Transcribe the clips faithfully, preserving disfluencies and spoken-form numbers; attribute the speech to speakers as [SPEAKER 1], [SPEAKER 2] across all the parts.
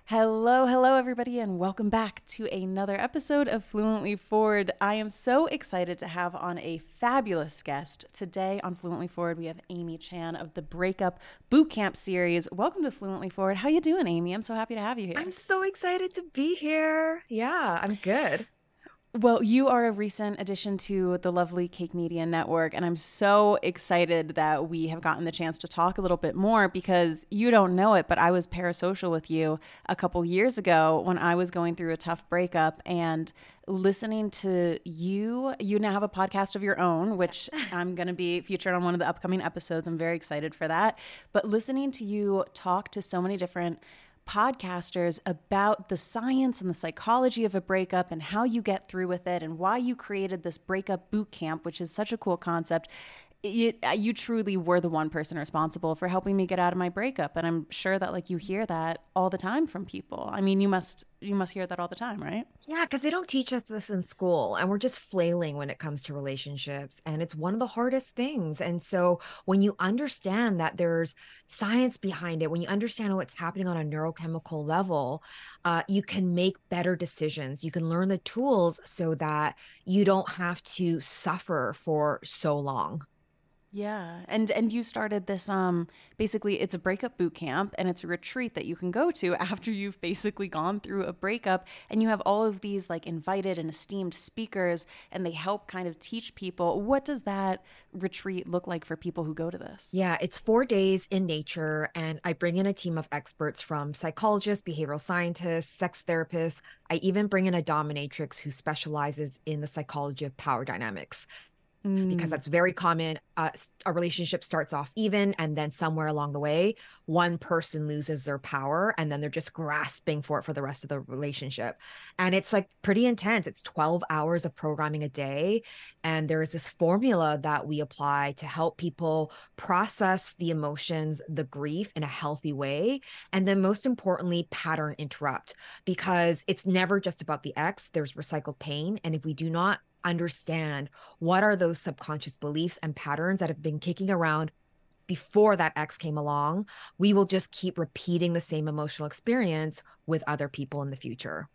[SPEAKER 1] Hello, hello, everybody, and welcome back to another episode of Fluently Forward. I am so excited to have on a fabulous guest. Today on Fluently Forward, we have Amy Chan of the Breakup Bootcamp series. Welcome to Fluently Forward. How you doing, Amy? I'm so happy to have you here.
[SPEAKER 2] I'm so excited to be here. Yeah, I'm good.
[SPEAKER 1] Well, you are a recent addition to the lovely Cake Media Network, and I'm so excited that we have gotten the chance to talk a little bit more because you don't know it, but I was parasocial with you a couple years ago when I was going through a tough breakup, and listening to you, you now have a podcast of your own, which I'm going to be featured on one of the upcoming episodes. I'm very excited for that. But listening to you talk to so many different podcasters about the science and the psychology of a breakup and how you get through with it and why you created this breakup boot camp, which is such a cool concept. It, you truly were the one person responsible for helping me get out of my breakup. And I'm sure that like you hear that all the time from people. I mean, you must you must hear that all the time, right?
[SPEAKER 2] Yeah, because they don't teach us this in school, and we're just flailing when it comes to relationships. And it's one of the hardest things. And so when you understand that there's science behind it, when you understand what's happening on a neurochemical level, uh, you can make better decisions. You can learn the tools so that you don't have to suffer for so long.
[SPEAKER 1] Yeah. And and you started this um basically it's a breakup boot camp, and it's a retreat that you can go to after you've basically gone through a breakup, and you have all of these like invited and esteemed speakers, and they help kind of teach people. What does that retreat look like for people who go to this?
[SPEAKER 2] Yeah, it's four days in nature, and I bring in a team of experts from psychologists, behavioral scientists, sex therapists. I even bring in a dominatrix who specializes in the psychology of power dynamics, because
[SPEAKER 1] Mm.
[SPEAKER 2] that's very common. Uh, a relationship starts off even, and then somewhere along the way, one person loses their power, and then they're just grasping for it for the rest of the relationship. And it's like pretty intense. It's twelve hours of programming a day. And there is this formula that we apply to help people process the emotions, the grief in a healthy way. And then, most importantly, pattern interrupt, because it's never just about the ex, there's recycled pain. And if we do not understand what are those subconscious beliefs and patterns that have been kicking around before that ex came along, we will just keep repeating the same emotional experience with other people in the future.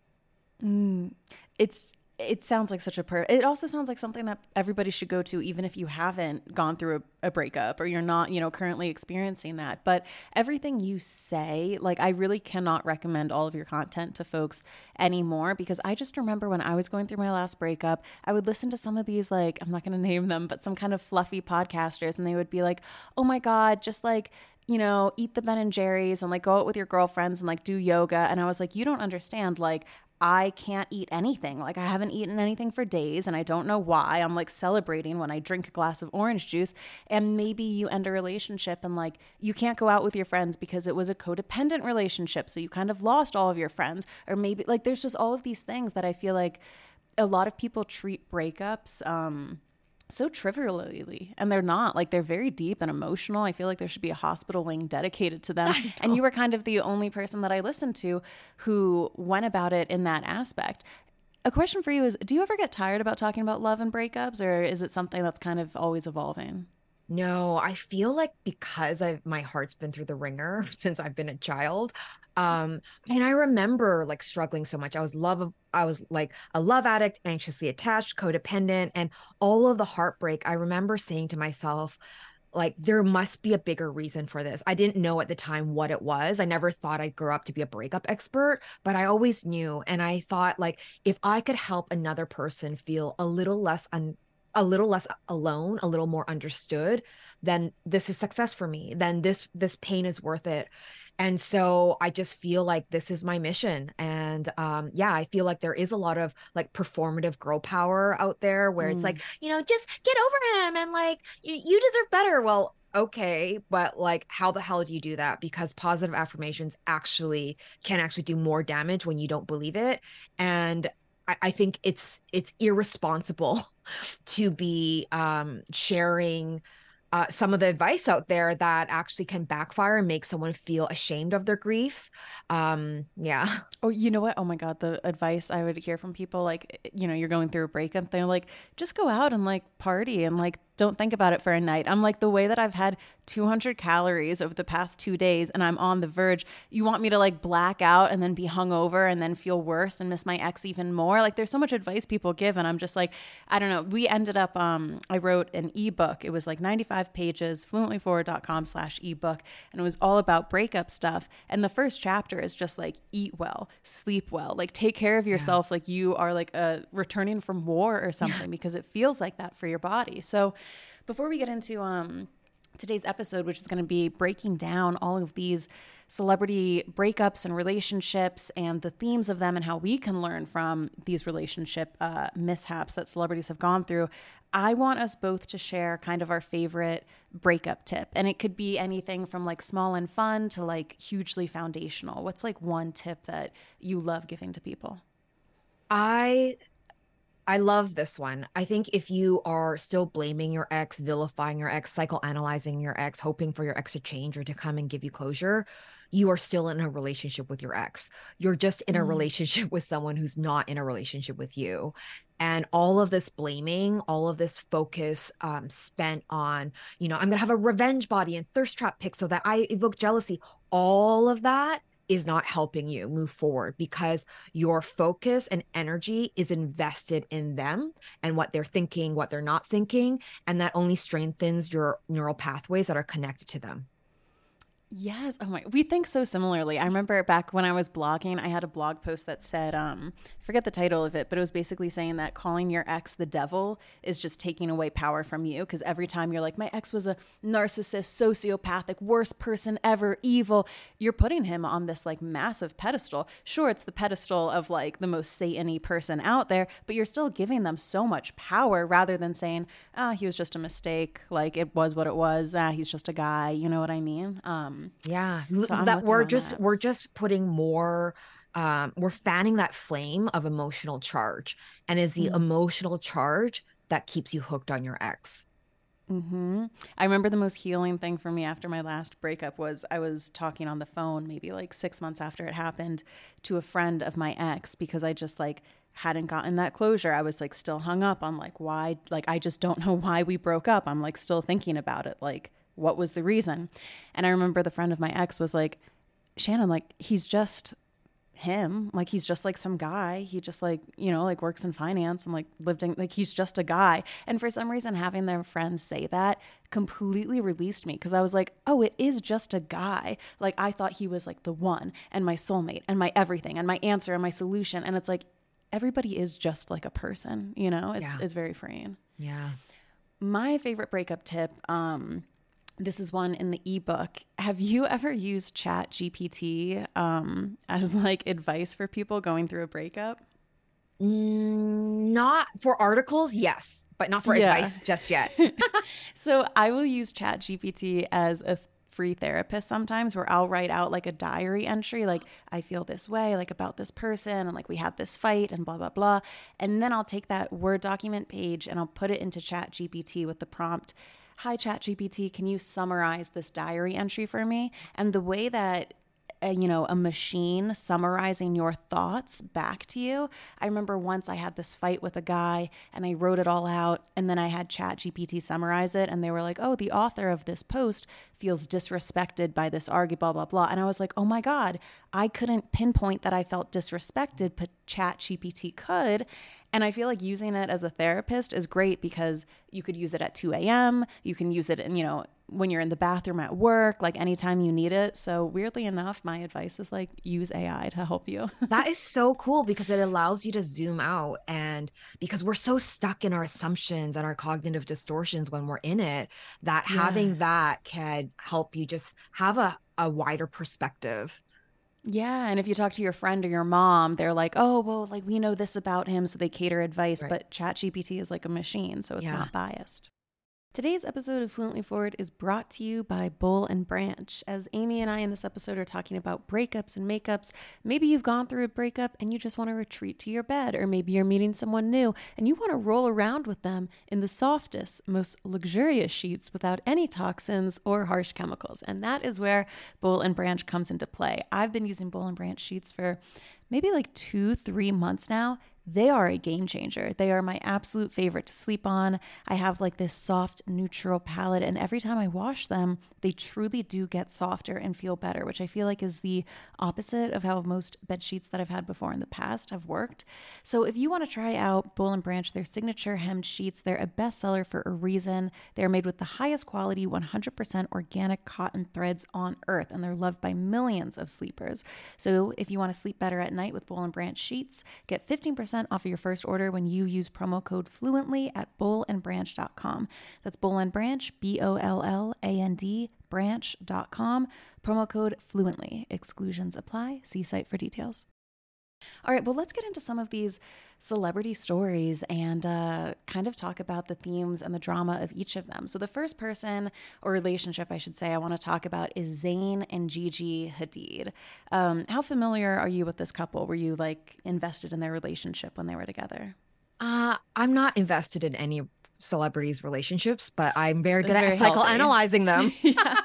[SPEAKER 1] Mm. It's it sounds like such a per it also sounds like something that everybody should go to, even if you haven't gone through a, a breakup or you're not, you know, currently experiencing that. But everything you say, like I really cannot recommend all of your content to folks anymore, because I just remember when I was going through my last breakup, I would listen to some of these, like, I'm not going to name them, but some kind of fluffy podcasters, and they would be like, "Oh my God, just like, you know, eat the Ben and Jerry's and like go out with your girlfriends and like do yoga." And I was like, you don't understand. Like, I can't eat anything. Like, I haven't eaten anything for days, and I don't know why. I'm like celebrating when I drink a glass of orange juice. And maybe you end a relationship and like you can't go out with your friends because it was a codependent relationship. So you kind of lost all of your friends. Or maybe like there's just all of these things that I feel like a lot of people treat breakups um so trivially, and they're not. Like, they're very deep and emotional. I feel like there should be a hospital wing dedicated to them.
[SPEAKER 2] I
[SPEAKER 1] And
[SPEAKER 2] know.
[SPEAKER 1] you were kind of the only person that I listened to who went about it in that aspect. A question for you is, do you ever get tired about talking about love and breakups, or is it something that's kind of always evolving?
[SPEAKER 2] No, I feel like because I've my heart's been through the ringer since I've been a child. Um, and I remember like struggling so much. I was love of I was like a love addict, anxiously attached, codependent, and all of the heartbreak. I remember saying to myself, like, there must be a bigger reason for this. I didn't know at the time what it was. I never thought I'd grow up to be a breakup expert, but I always knew. And I thought, like, if I could help another person feel a little less un- a little less alone, a little more understood, then this is success for me. Then this this pain is worth it. And so I just feel like this is my mission. And um, yeah, I feel like there is a lot of like performative girl power out there where it's
[SPEAKER 1] Mm.
[SPEAKER 2] like, you know, just get over him and like you, you deserve better. Well, okay, but like how the hell do you do that? Because positive affirmations actually can actually do more damage when you don't believe it. And I, I think it's it's irresponsible to be um, sharing uh, some of the advice out there that actually can backfire and make someone feel ashamed of their grief. Um, yeah.
[SPEAKER 1] Oh, you know what? Oh my God, the advice I would hear from people, like, you know, you're going through a breakup, they're like, just go out and like party and like don't think about it for a night. I'm like, the way that I've had two hundred calories over the past two days and I'm on the verge, you want me to like black out and then be hungover and then feel worse and miss my ex even more? Like, there's so much advice people give. And I'm just like, I don't know. We ended up, um, I wrote an ebook. It was like ninety-five pages, fluentlyforward.com slash ebook. And it was all about breakup stuff. And the first chapter is just like, eat well, sleep well, like take care of yourself. Yeah. Like you are like uh, returning from war or something, yeah. because it feels like that for your body. So before we get into um, today's episode, which is going to be breaking down all of these celebrity breakups and relationships and the themes of them and how we can learn from these relationship uh, mishaps that celebrities have gone through, I want us both to share kind of our favorite breakup tip. And it could be anything from like small and fun to like hugely foundational. What's like one tip that you love giving to people?
[SPEAKER 2] I I love this one. I think if you are still blaming your ex, vilifying your ex, psychoanalyzing your ex, hoping for your ex to change or to come and give you closure, you are still in a relationship with your ex. You're just in a mm. relationship with someone who's not in a relationship with you. And all of this blaming, all of this focus um, spent on, you know, I'm going to have a revenge body and thirst trap pic so that I evoke jealousy. All of that is not helping you move forward because your focus and energy is invested in them and what they're thinking, what they're not thinking, and that only strengthens your neural pathways that are connected to them.
[SPEAKER 1] Yes. Oh my, we think so similarly. I remember back when I was blogging, I had a blog post that said, um, I forget the title of it, but it was basically saying that calling your ex the devil is just taking away power from you. Because every time you're like, my ex was a narcissist, sociopathic, worst person ever, evil, you're putting him on this like massive pedestal. Sure, it's the pedestal of like the most Satan-y person out there, but you're still giving them so much power rather than saying, ah, he was just a mistake. Like it was what it was. Ah, he's just a guy. You know what I mean? Um,
[SPEAKER 2] Yeah, so that we're just that. we're just putting more um we're fanning that flame of emotional charge, and is the mm. emotional charge that keeps you hooked on your ex.
[SPEAKER 1] Mm-hmm. I remember the most healing thing for me after my last breakup was I was talking on the phone maybe like six months after it happened to a friend of my ex because I just like hadn't gotten that closure. I was like still hung up on like why, like I just don't know why we broke up. I'm like still thinking about it, like what was the reason? And I remember the friend of my ex was like, Shannon, like, he's just him. Like, he's just like some guy. He just like, you know, like works in finance and like lived in, like, he's just a guy. And for some reason, having their friends say that completely released me because I was like, oh, it is just a guy. Like, I thought he was like the one and my soulmate and my everything and my answer and my solution. And it's like, everybody is just like a person, you know, it's, yeah. it's very freeing.
[SPEAKER 2] Yeah.
[SPEAKER 1] My favorite breakup tip, um, this is one in the ebook. Have you ever used Chat G P T um, as like advice for people going through a breakup?
[SPEAKER 2] Mm, not for articles, yes, but not for yeah. advice just yet.
[SPEAKER 1] So I will use Chat G P T as a free therapist sometimes where I'll write out like a diary entry, like I feel this way, like about this person and like we had this fight and blah, blah, blah. And then I'll take that Word document page and I'll put it into Chat G P T with the prompt, hi, Chat G P T, can you summarize this diary entry for me? And the way that, uh, you know, a machine summarizing your thoughts back to you. I remember once I had this fight with a guy and I wrote it all out and then I had Chat G P T summarize it and they were like, oh, the author of this post feels disrespected by this argument, blah, blah, blah. And I was like, oh my God, I couldn't pinpoint that I felt disrespected, but Chat G P T could. And I feel like using it as a therapist is great because you could use it at two a.m. You can use it, in, you know, when you're in the bathroom at work, like anytime you need it. So weirdly enough, my advice is like use A I to help you.
[SPEAKER 2] That is so cool because it allows you to zoom out. And because we're so stuck in our assumptions and our cognitive distortions when we're in it, that yeah. having that can help you just have a, a wider perspective.
[SPEAKER 1] Yeah. And if you talk to your friend or your mom, they're like, oh, well, like we know this about him. So they cater advice, right. But Chat G P T is like a machine. So it's yeah. not biased. Today's episode of Fluently Forward is brought to you by Boll and Branch. As Amy and I in this episode are talking about breakups and makeups, maybe you've gone through a breakup and you just want to retreat to your bed, or maybe you're meeting someone new and you want to roll around with them in the softest, most luxurious sheets without any toxins or harsh chemicals. And that is where Boll and Branch comes into play. I've been using Boll and Branch sheets for maybe like two, three months now, they are a game changer. They are my absolute favorite to sleep on. I have like this soft, neutral palette, and every time I wash them, they truly do get softer and feel better, which I feel like is the opposite of how most bed sheets that I've had before in the past have worked. So if you want to try out Boll and Branch, their signature hemmed sheets, they're a bestseller for a reason. They're made with the highest quality, one hundred percent organic cotton threads on earth, and they're loved by millions of sleepers. So if you want to sleep better at night with Boll and Branch sheets, get fifteen percent off of your first order when you use promo code Fluently at boll and branch dot com. That's Boll and Branch, B O L L A N D, branch dot com. Promo code Fluently. Exclusions apply. See site for details. All right, well, let's get into some of these celebrity stories and uh, kind of talk about the themes and the drama of each of them. So the first person or relationship, I should say, I want to talk about is Zayn and Gigi Hadid. Um, how familiar are you with this couple? Were you like invested in their relationship when they were together?
[SPEAKER 2] Uh, I'm not invested in any celebrities' relationships, but I'm very good
[SPEAKER 1] That's
[SPEAKER 2] at
[SPEAKER 1] very
[SPEAKER 2] psychoanalyzing them.
[SPEAKER 1] Yeah.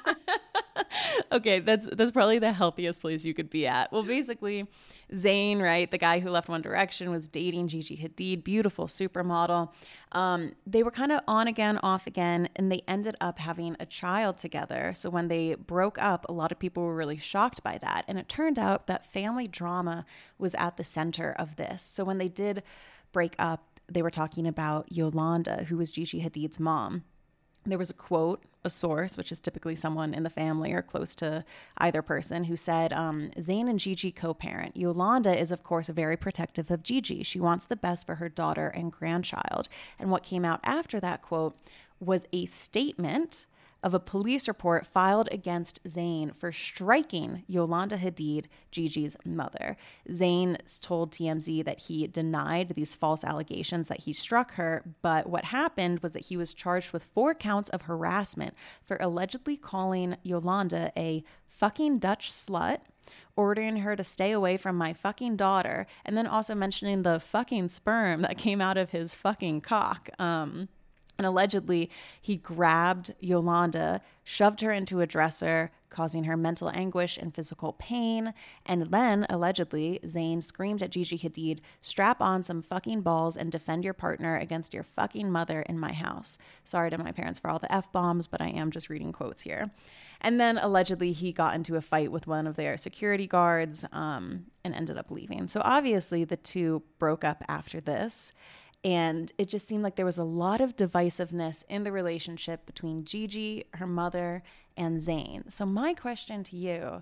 [SPEAKER 1] Okay, that's that's probably the healthiest place you could be at. Well, basically, Zayn, right, the guy who left One Direction, was dating Gigi Hadid, beautiful supermodel. Um, they were kind of on again, off again, and they ended up having a child together. So when they broke up, a lot of people were really shocked by that. And it turned out that family drama was at the center of this. So when they did break up, they were talking about Yolanda, who was Gigi Hadid's mom. There was a quote, a source, which is typically someone in the family or close to either person, who said, um, Zayn and Gigi co-parent. Yolanda is, of course, very protective of Gigi. She wants the best for her daughter and grandchild. And what came out after that quote was a statement of a police report filed against Zayn for striking Yolanda Hadid, Gigi's mother. Zayn told T M Z that he denied these false allegations that he struck her, but what happened was that he was charged with four counts of harassment for allegedly calling Yolanda a fucking Dutch slut, ordering her to stay away from my fucking daughter, and then also mentioning the fucking sperm that came out of his fucking cock. Um... And allegedly, he grabbed Yolanda, shoved her into a dresser, causing her mental anguish and physical pain. And then, allegedly, Zayn screamed at Gigi Hadid, strap on some fucking balls and defend your partner against your fucking mother in my house. Sorry to my parents for all the F-bombs, but I am just reading quotes here. And then, allegedly, he got into a fight with one of their security guards um, and ended up leaving. So obviously, the two broke up after this. And it just seemed like there was a lot of divisiveness in the relationship between Gigi, her mother, and Zayn. So my question to you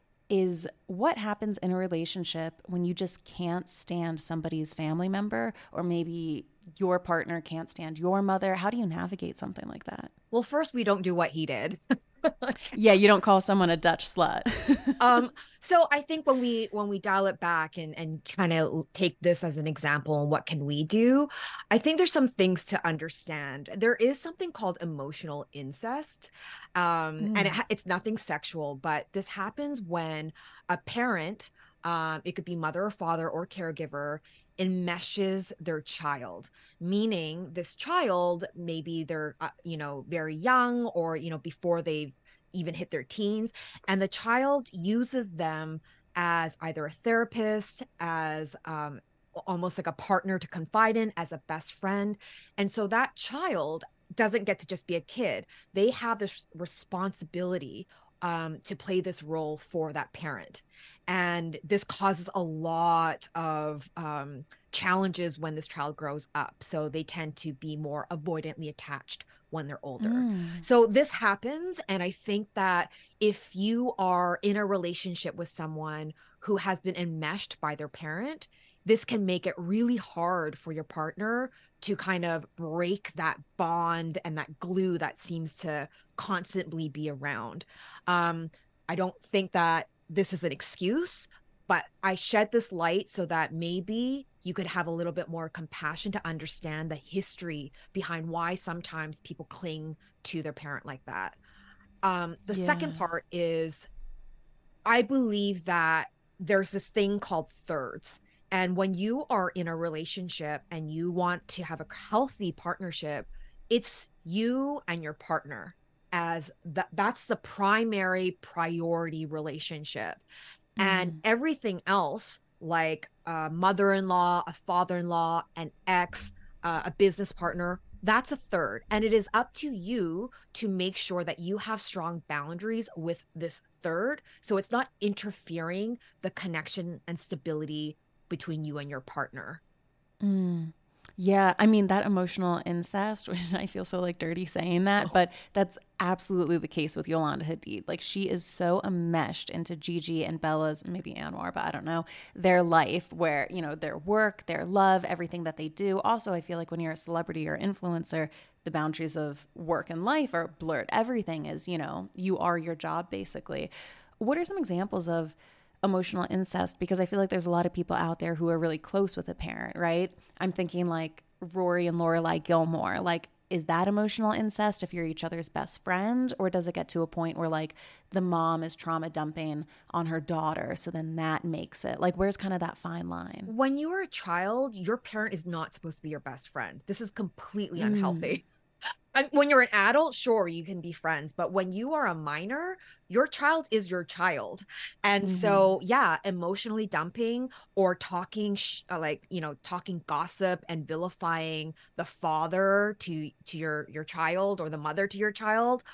[SPEAKER 1] is, what happens in a relationship when you just can't stand somebody's family member, or maybe your partner can't stand your mother? How do you navigate something like that?
[SPEAKER 2] Well, first, we don't do what he did.
[SPEAKER 1] Yeah, you don't call someone a Dutch slut.
[SPEAKER 2] um, so I think when we when we dial it back and and kind of take this as an example and what can we do, I think there's some things to understand. There is something called emotional incest, um, mm. and it, it's nothing sexual, but this happens when a parent, um, it could be mother or father or caregiver, enmeshes their child, meaning this child, maybe they're uh, you know very young, or you know before they've even hit their teens, and the child uses them as either a therapist, as um, almost like a partner to confide in, as a best friend. And so that child doesn't get to just be a kid. They have this responsibility um, to play this role for that parent. And this causes a lot of um, challenges when this child grows up. So they tend to be more avoidantly attached when they're older. Mm. So this happens. And I think that if you are in a relationship with someone who has been enmeshed by their parent, this can make it really hard for your partner to kind of break that bond and that glue that seems to constantly be around. Um, I don't think that this is an excuse, but I shed this light so that maybe you could have a little bit more compassion to understand the history behind why sometimes people cling to their parent like that. Um, the yeah. second part is, I believe that there's this thing called thirds. And when you are in a relationship and you want to have a healthy partnership, it's you and your partner as that that's the primary priority relationship. Mm. And everything else, like a mother-in-law, a father-in-law, an ex, uh, a business partner, that's a third. And it is up to you to make sure that you have strong boundaries with this third. So it's not interfering the connection and stability between you and your partner.
[SPEAKER 1] Mm. Yeah, I mean that emotional incest, which I feel so like dirty saying that,
[SPEAKER 2] Oh,
[SPEAKER 1] but that's absolutely the case with Yolanda Hadid. Like she is so enmeshed into Gigi and Bella's, maybe Anwar, but I don't know, their life where, you know, their work, their love, everything that they do. Also, I feel like when you're a celebrity or influencer, the boundaries of work and life are blurred. Everything is, you know, you are your job basically. What are some examples of emotional incest? Because I feel like there's a lot of people out there who are really close with a parent, right? I'm thinking like Rory and Lorelai Gilmore. Like, is that emotional incest if you're each other's best friend? Or does it get to a point where like the mom is trauma dumping on her daughter? So then that makes it like, where's kind of that fine line?
[SPEAKER 2] when you are a child, your parent is not supposed to be your best friend. This is completely
[SPEAKER 1] Mm,
[SPEAKER 2] unhealthy. I- when you're an adult, sure, you can be friends, but when you are a minor, your child is your child. And
[SPEAKER 1] mm-hmm.
[SPEAKER 2] so, yeah, emotionally dumping or talking sh- uh, like, you know, talking gossip and vilifying the father to to your your child or the mother to your child,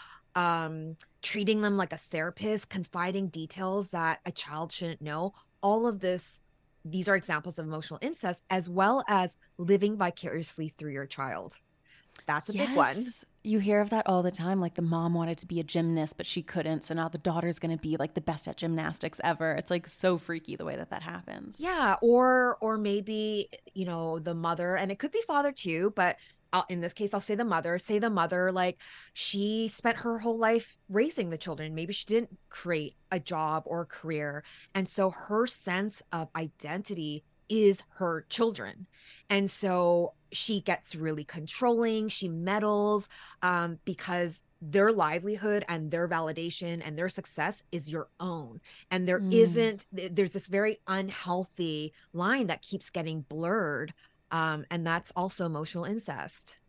[SPEAKER 2] um treating them like a therapist, confiding details that a child shouldn't know. All of this, these are examples of emotional incest, as well as living vicariously through your child. That's a big one.
[SPEAKER 1] Yes. You hear of that all the time. Like the mom wanted to be a gymnast, but she couldn't. So now the daughter's going to be like the best at gymnastics ever. It's like so freaky the way that that happens.
[SPEAKER 2] Yeah, or or maybe, you know, the mother, and it could be father too, but I'll, in this case, I'll say the mother. Say the mother, like she spent her whole life raising the children. Maybe she didn't create a job or a career, and so her sense of identity is her children, and so she gets really controlling. She meddles, um, because their livelihood and their validation and their success is your own, and there
[SPEAKER 1] Mm.
[SPEAKER 2] isn't there's this very unhealthy line that keeps getting blurred, um and that's also emotional incest.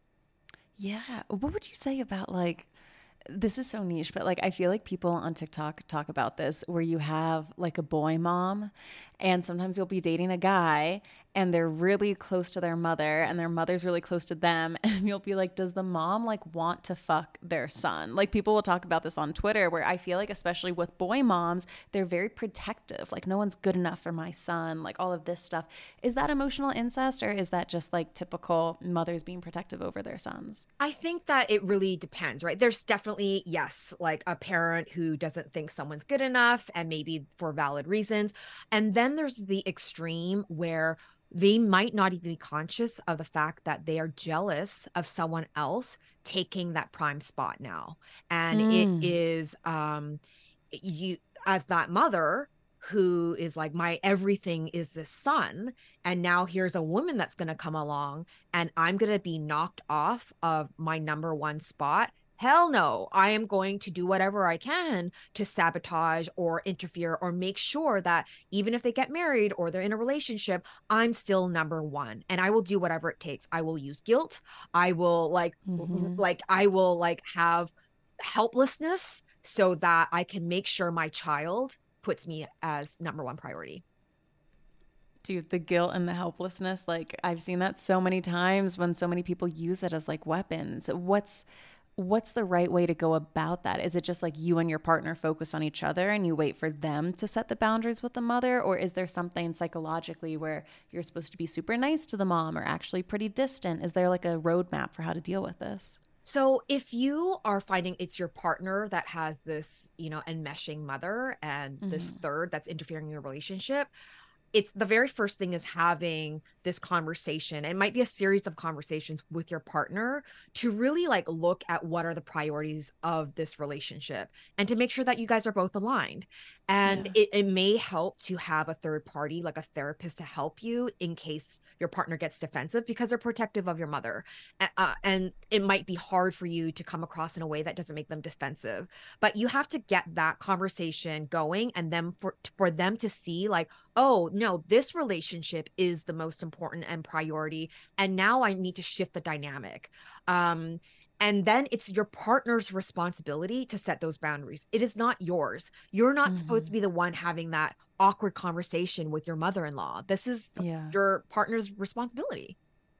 [SPEAKER 1] Yeah. What would you say about like, this is so niche, but like I feel like people on TikTok talk about this where you have like a boy mom and sometimes you'll be dating a guy and they're really close to their mother and their mother's really close to them and you'll be like, does the mom like want to fuck their son? Like people will talk about this on Twitter where I feel like especially with boy moms, they're very protective. Like no one's good enough for my son, like all of this stuff. Is that emotional incest or is that just like typical mothers being protective over their sons?
[SPEAKER 2] I think that it really depends, right? There's definitely, yes, like a parent who doesn't think someone's good enough and maybe for valid reasons. And then there's the extreme where they might not even be conscious of the fact that they are jealous of someone else taking that prime spot now. And it
[SPEAKER 1] Mm.
[SPEAKER 2] is, um you, as that mother who is like, my everything is this son, and now here's a woman that's going to come along and I'm going to be knocked off of my number one spot. Hell no. I am going to do whatever I can to sabotage or interfere or make sure that even if they get married or they're in a relationship, I'm still number one. And I will do whatever it takes. I will use guilt. I will like,
[SPEAKER 1] Mm-hmm.
[SPEAKER 2] like, I will like have helplessness so that I can make sure my child puts me as number one priority.
[SPEAKER 1] Dude, the guilt and the helplessness, like I've seen that so many times when so many people use it as like weapons. What's what's the right way to go about that? Is it just like you and your partner focus on each other and you wait for them to set the boundaries with the mother? Or is there something psychologically where you're supposed to be super nice to the mom or actually pretty distant? Is there like a roadmap for how to deal with this?
[SPEAKER 2] So if you are finding it's your partner that has this, you know, enmeshing mother and this
[SPEAKER 1] Mm-hmm.
[SPEAKER 2] third that's interfering in your relationship, it's the very first thing is having this conversation. It might be a series of conversations with your partner to really like look at what are the priorities of this relationship and to make sure that you guys are both aligned. And
[SPEAKER 1] Yeah.
[SPEAKER 2] it, it may help to have a third party, like a therapist, to help you in case your partner gets defensive because they're protective of your mother. Uh, and it might be hard for you to come across in a way that doesn't make them defensive. But you have to get that conversation going and then for for them to see like, oh no, this relationship is the most important and priority, and now I need to shift the dynamic. um And then it's your partner's responsibility to set those boundaries. It is not yours. You're not supposed to
[SPEAKER 1] Hmm.
[SPEAKER 2] be the one having that awkward conversation with your mother-in-law. This is
[SPEAKER 1] Yeah.
[SPEAKER 2] your partner's responsibility.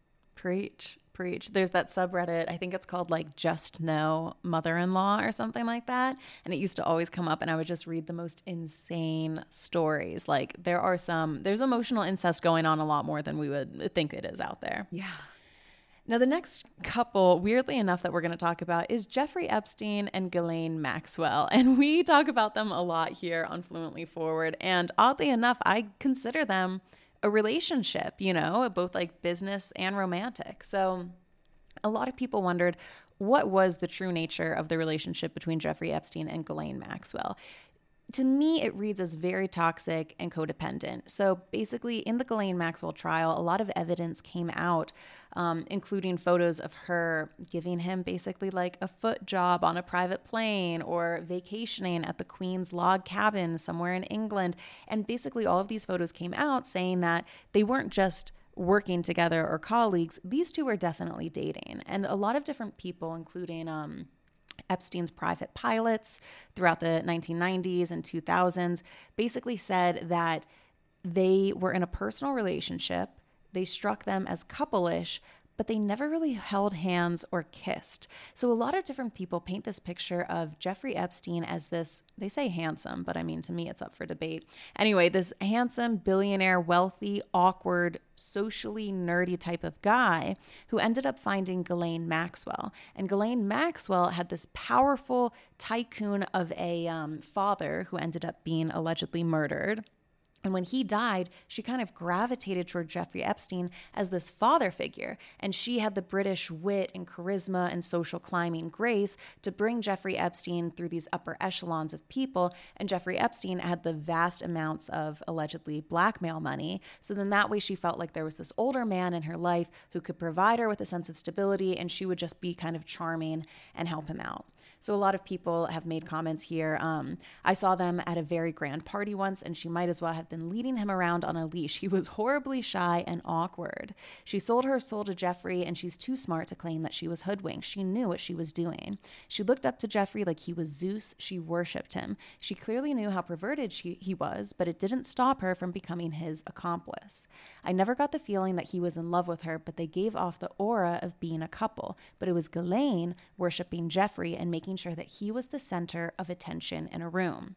[SPEAKER 1] Preach, preach. There's that subreddit, I think it's called like Just Know Mother in Law or something like that. And it used to always come up, and I would just read the most insane stories. Like, there are some, there's emotional incest going on a lot more than we would think it is out there.
[SPEAKER 2] Yeah.
[SPEAKER 1] Now, the next couple, weirdly enough, that we're going to talk about is Jeffrey Epstein and Ghislaine Maxwell. And we talk about them a lot here on Fluently Forward. And oddly enough, I consider them a relationship, you know, both like business and romantic. So a lot of people wondered what was the true nature of the relationship between Jeffrey Epstein and Ghislaine Maxwell. To me, it reads as very toxic and codependent. So basically, in the Ghislaine Maxwell trial, a lot of evidence came out, um, including photos of her giving him basically like a foot job on a private plane or vacationing at the Queen's log cabin somewhere in England. And basically, all of these photos came out saying that they weren't just working together or colleagues. These two were definitely dating. And a lot of different people, including um, Epstein's private pilots throughout the nineteen nineties and two thousands, basically said that they were in a personal relationship. They struck them as couple-ish, but they never really held hands or kissed. So a lot of different people paint this picture of Jeffrey Epstein as this, they say handsome, but I mean, to me, it's up for debate. Anyway, this handsome, billionaire, wealthy, awkward, socially nerdy type of guy who ended up finding Ghislaine Maxwell. And Ghislaine Maxwell had this powerful tycoon of a um, father who ended up being allegedly murdered. And when he died, she kind of gravitated toward Jeffrey Epstein as this father figure. And she had the British wit and charisma and social climbing grace to bring Jeffrey Epstein through these upper echelons of people. And Jeffrey Epstein had the vast amounts of allegedly blackmail money. So then that way she felt like there was this older man in her life who could provide her with a sense of stability, and she would just be kind of charming and help him out. So a lot of people have made comments here. Um, I saw them at a very grand party once, and she might as well have been leading him around on a leash. He was horribly shy and awkward. She sold her soul to Jeffrey, and she's too smart to claim that she was hoodwinked. She knew what she was doing. She looked up to Jeffrey like he was Zeus. She worshipped him. She clearly knew how perverted she, he was, but it didn't stop her from becoming his accomplice. I never got the feeling that he was in love with her, but they gave off the aura of being a couple. But it was Ghislaine worshipping Jeffrey and making sure that he was the center of attention in a room.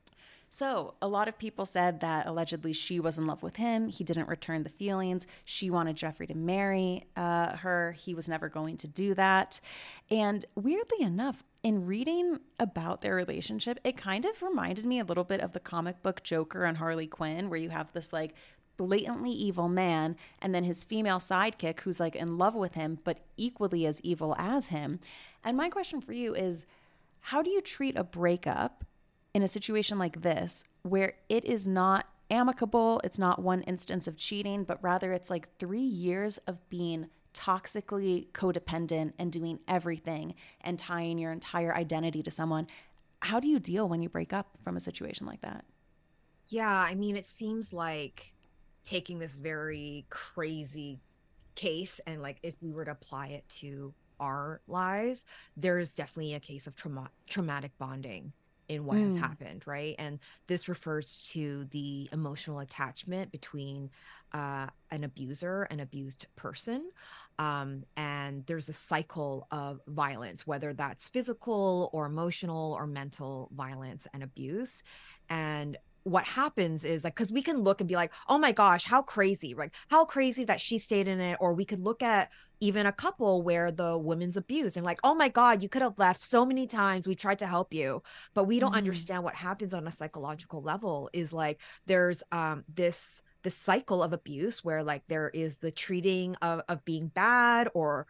[SPEAKER 1] So, a lot of people said that allegedly she was in love with him. He didn't return the feelings. She wanted Jeffrey to marry uh, her. He was never going to do that. And weirdly enough, in reading about their relationship, it kind of reminded me a little bit of the comic book Joker and Harley Quinn, where you have this like blatantly evil man and then his female sidekick who's like in love with him, but equally as evil as him. And my question for you is, how do you treat a breakup in a situation like this where it is not amicable, it's not one instance of cheating, but rather it's like three years of being toxically codependent and doing everything and tying your entire identity to someone? How do you deal when you break up from a situation like that?
[SPEAKER 2] Yeah, I mean, it seems like taking this very crazy case and like if we were to apply it to our lives, there's definitely a case of trauma traumatic bonding in what has
[SPEAKER 1] Mm.
[SPEAKER 2] happened, right? And this refers to the emotional attachment between uh, an abuser and abused person. Um, and there's a cycle of violence, whether that's physical or emotional or mental violence and abuse. And what happens is like, because we can look and be like, oh my gosh, how crazy, right? How crazy that she stayed in it. Or we could look at even a couple where the woman's abused and like, oh my God, you could have left so many times. We tried to help you, but we don't
[SPEAKER 1] Mm-hmm.
[SPEAKER 2] understand what happens on a psychological level is like there's um this this cycle of abuse where like there is the treating of, of being bad or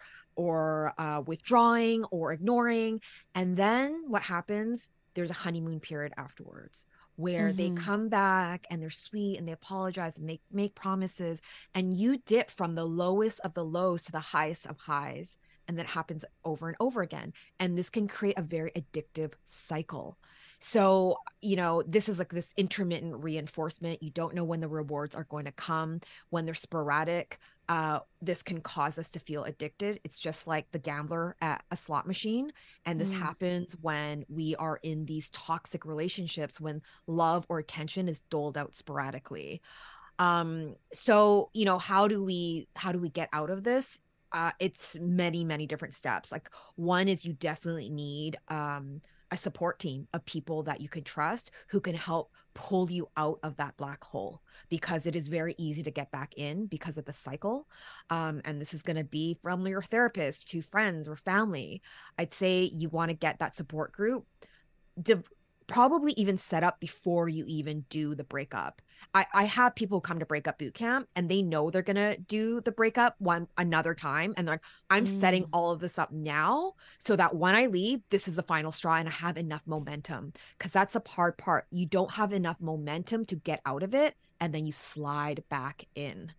[SPEAKER 2] or uh, withdrawing or ignoring. And then what happens? There's a honeymoon period afterwards where they
[SPEAKER 1] Mm-hmm.
[SPEAKER 2] come back and they're sweet and they apologize and they make promises, and you dip from the lowest of the lows to the highest of highs, and that happens over and over again, and this can create a very addictive cycle. So you know this is like this intermittent reinforcement. You don't know when the rewards are going to come, when they're sporadic. uh, this can cause us to feel addicted. It's just like the gambler at a slot machine. And this
[SPEAKER 1] Mm.
[SPEAKER 2] happens when we are in these toxic relationships, when love or attention is doled out sporadically. Um, so, you know, how do we how do we get out of this? Uh, it's many, many different steps. Like one is you definitely need um a support team of people that you can trust who can help pull you out of that black hole, because it is very easy to get back in because of the cycle. Um, and this is going to be from your therapist to friends or family. I'd say you want to get that support group, div- probably even set up before you even do the breakup. I, I have people come to breakup boot camp and they know they're gonna do the breakup one another time. And they're like, I'm setting
[SPEAKER 1] Mm.
[SPEAKER 2] all of this up now so that when I leave, this is the final straw and I have enough momentum. Cause that's a hard part. You don't have enough momentum to get out of it, and then you slide back in.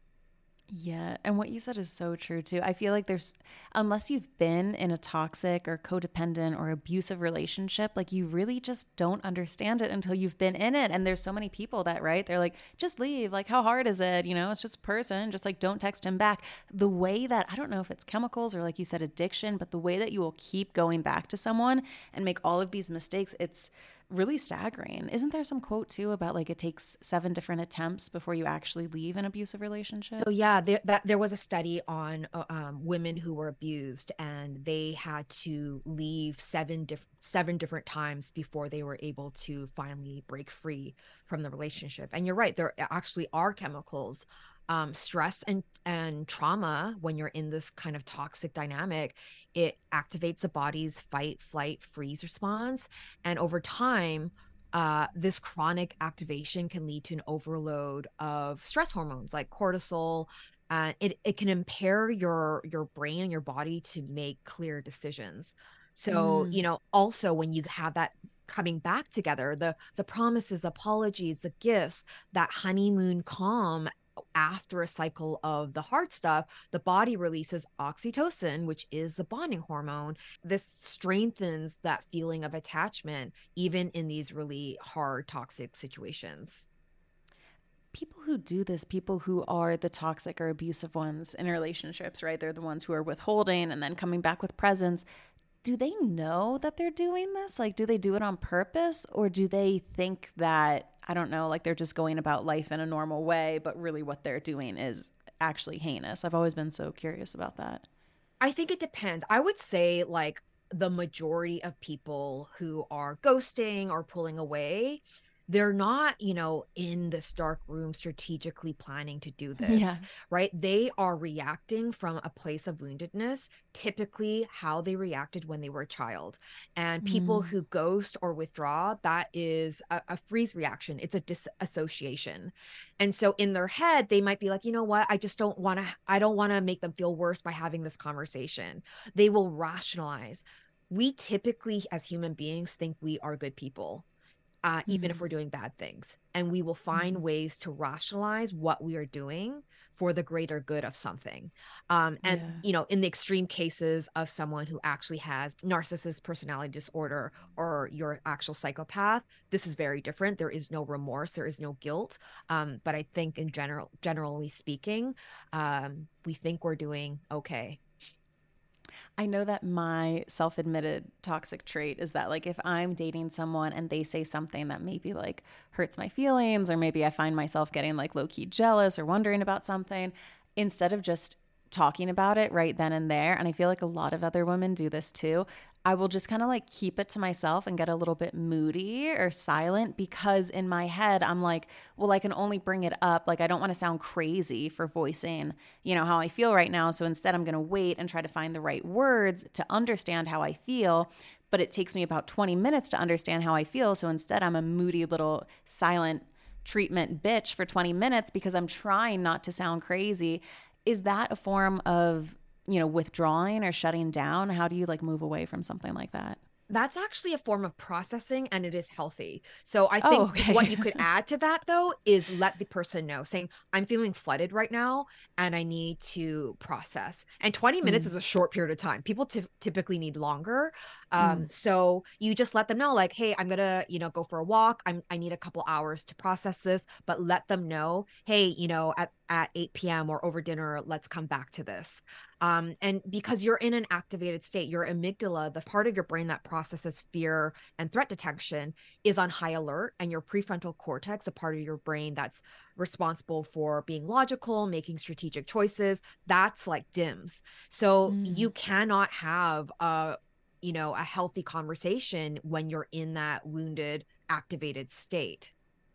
[SPEAKER 1] Yeah, and what you said is so true too. I feel like there's, unless you've been in a toxic or codependent or abusive relationship, like you really just don't understand it until you've been in it. And there's so many people that, right? They're like, just leave. Like, how hard is it? You know, it's just a person. Just like, don't text him back. The way that, I don't know if it's chemicals or like you said, addiction, but the way that you will keep going back to someone and make all of these mistakes, it's really staggering. Isn't there some quote too about like it takes seven different attempts before you actually leave an abusive relationship?
[SPEAKER 2] So yeah, there that there was a study on uh, um, women who were abused, and they had to leave seven different seven different times before they were able to finally break free from the relationship. And you're right, there actually are chemicals, um, stress and and trauma. When you're in this kind of toxic dynamic, it activates the body's fight, flight, freeze response, and over time, uh, this chronic activation can lead to an overload of stress hormones like cortisol. And it, it can impair your your brain and your body to make clear decisions. So, you
[SPEAKER 1] Mm.
[SPEAKER 2] know, also when you have that coming back together, the the promises, apologies, the gifts, that honeymoon calm after a cycle of the hard stuff, the body releases oxytocin, which is the bonding hormone. This strengthens that feeling of attachment, even in these really hard, toxic situations.
[SPEAKER 1] People who do this, people who are the toxic or abusive ones in relationships, right? They're the ones who are withholding and then coming back with presents. Do they know that they're doing this? Like, do they do it on purpose, or do they think that, I don't know, like they're just going about life in a normal way, but really what they're doing is actually heinous? I've always been so curious about that.
[SPEAKER 2] I think it depends. I would say, like, the majority of people who are ghosting or pulling away, they're not, you know, in this dark room strategically planning to do
[SPEAKER 1] Yeah.
[SPEAKER 2] this, right? They are reacting from a place of woundedness, typically how they reacted when they were a child. And people
[SPEAKER 1] Mm.
[SPEAKER 2] who ghost or withdraw, that is a, a freeze reaction, it's a disassociation. And so in their head, they might be like, you know what? I just don't want to, I don't want to make them feel worse by having this conversation. They will rationalize. We typically, as human beings, think we are good people, uh, even if
[SPEAKER 1] Mm.
[SPEAKER 2] we're doing bad things. And we will find
[SPEAKER 1] Mm.
[SPEAKER 2] ways to rationalize what we are doing for the greater good of something. Um, and,
[SPEAKER 1] Yeah.
[SPEAKER 2] you know, in the extreme cases of someone who actually has narcissist personality disorder or your actual psychopath, this is very different. There is no remorse, there is no guilt. Um, but I think in general, generally speaking, um, we think we're doing okay.
[SPEAKER 1] I know that my self admitted toxic trait is that, like, if I'm dating someone and they say something that maybe like hurts my feelings, or maybe I find myself getting like low key jealous or wondering about something, instead of just talking about it right then and there, and I feel like a lot of other women do this too, I will just kind of like keep it to myself and get a little bit moody or silent, because in my head I'm like, well, I can only bring it up. Like, I don't want to sound crazy for voicing, you know, how I feel right now. So instead I'm going to wait and try to find the right words to understand how I feel. But it takes me about twenty minutes to understand how I feel. So instead I'm a moody little silent treatment bitch for twenty minutes because I'm trying not to sound crazy. Is that a form of, you know, withdrawing or shutting down? How do you like move away from something like that?
[SPEAKER 2] That's actually a form of processing and it is healthy. So I
[SPEAKER 1] Oh,
[SPEAKER 2] think
[SPEAKER 1] okay.
[SPEAKER 2] what you could add to that though is let the person know, saying, I'm feeling flooded right now and I need to process. And twenty minutes
[SPEAKER 1] Mm,
[SPEAKER 2] is a short period of time. People t- typically need longer. Um,
[SPEAKER 1] mm,
[SPEAKER 2] so you just let them know, like, hey, I'm gonna, you know, go for a walk. I'm I need a couple hours to process this, but let them know, hey, you know, at, at eight p.m. or over dinner, let's come back to this. Um, and because you're in an activated state, your amygdala, the part of your brain that processes fear and threat detection, is on high alert, and your prefrontal cortex, a part of your brain that's responsible for being logical, making strategic choices, that's like dims. So
[SPEAKER 1] mm.
[SPEAKER 2] you cannot have a, you know, a healthy conversation when you're in that wounded, activated state.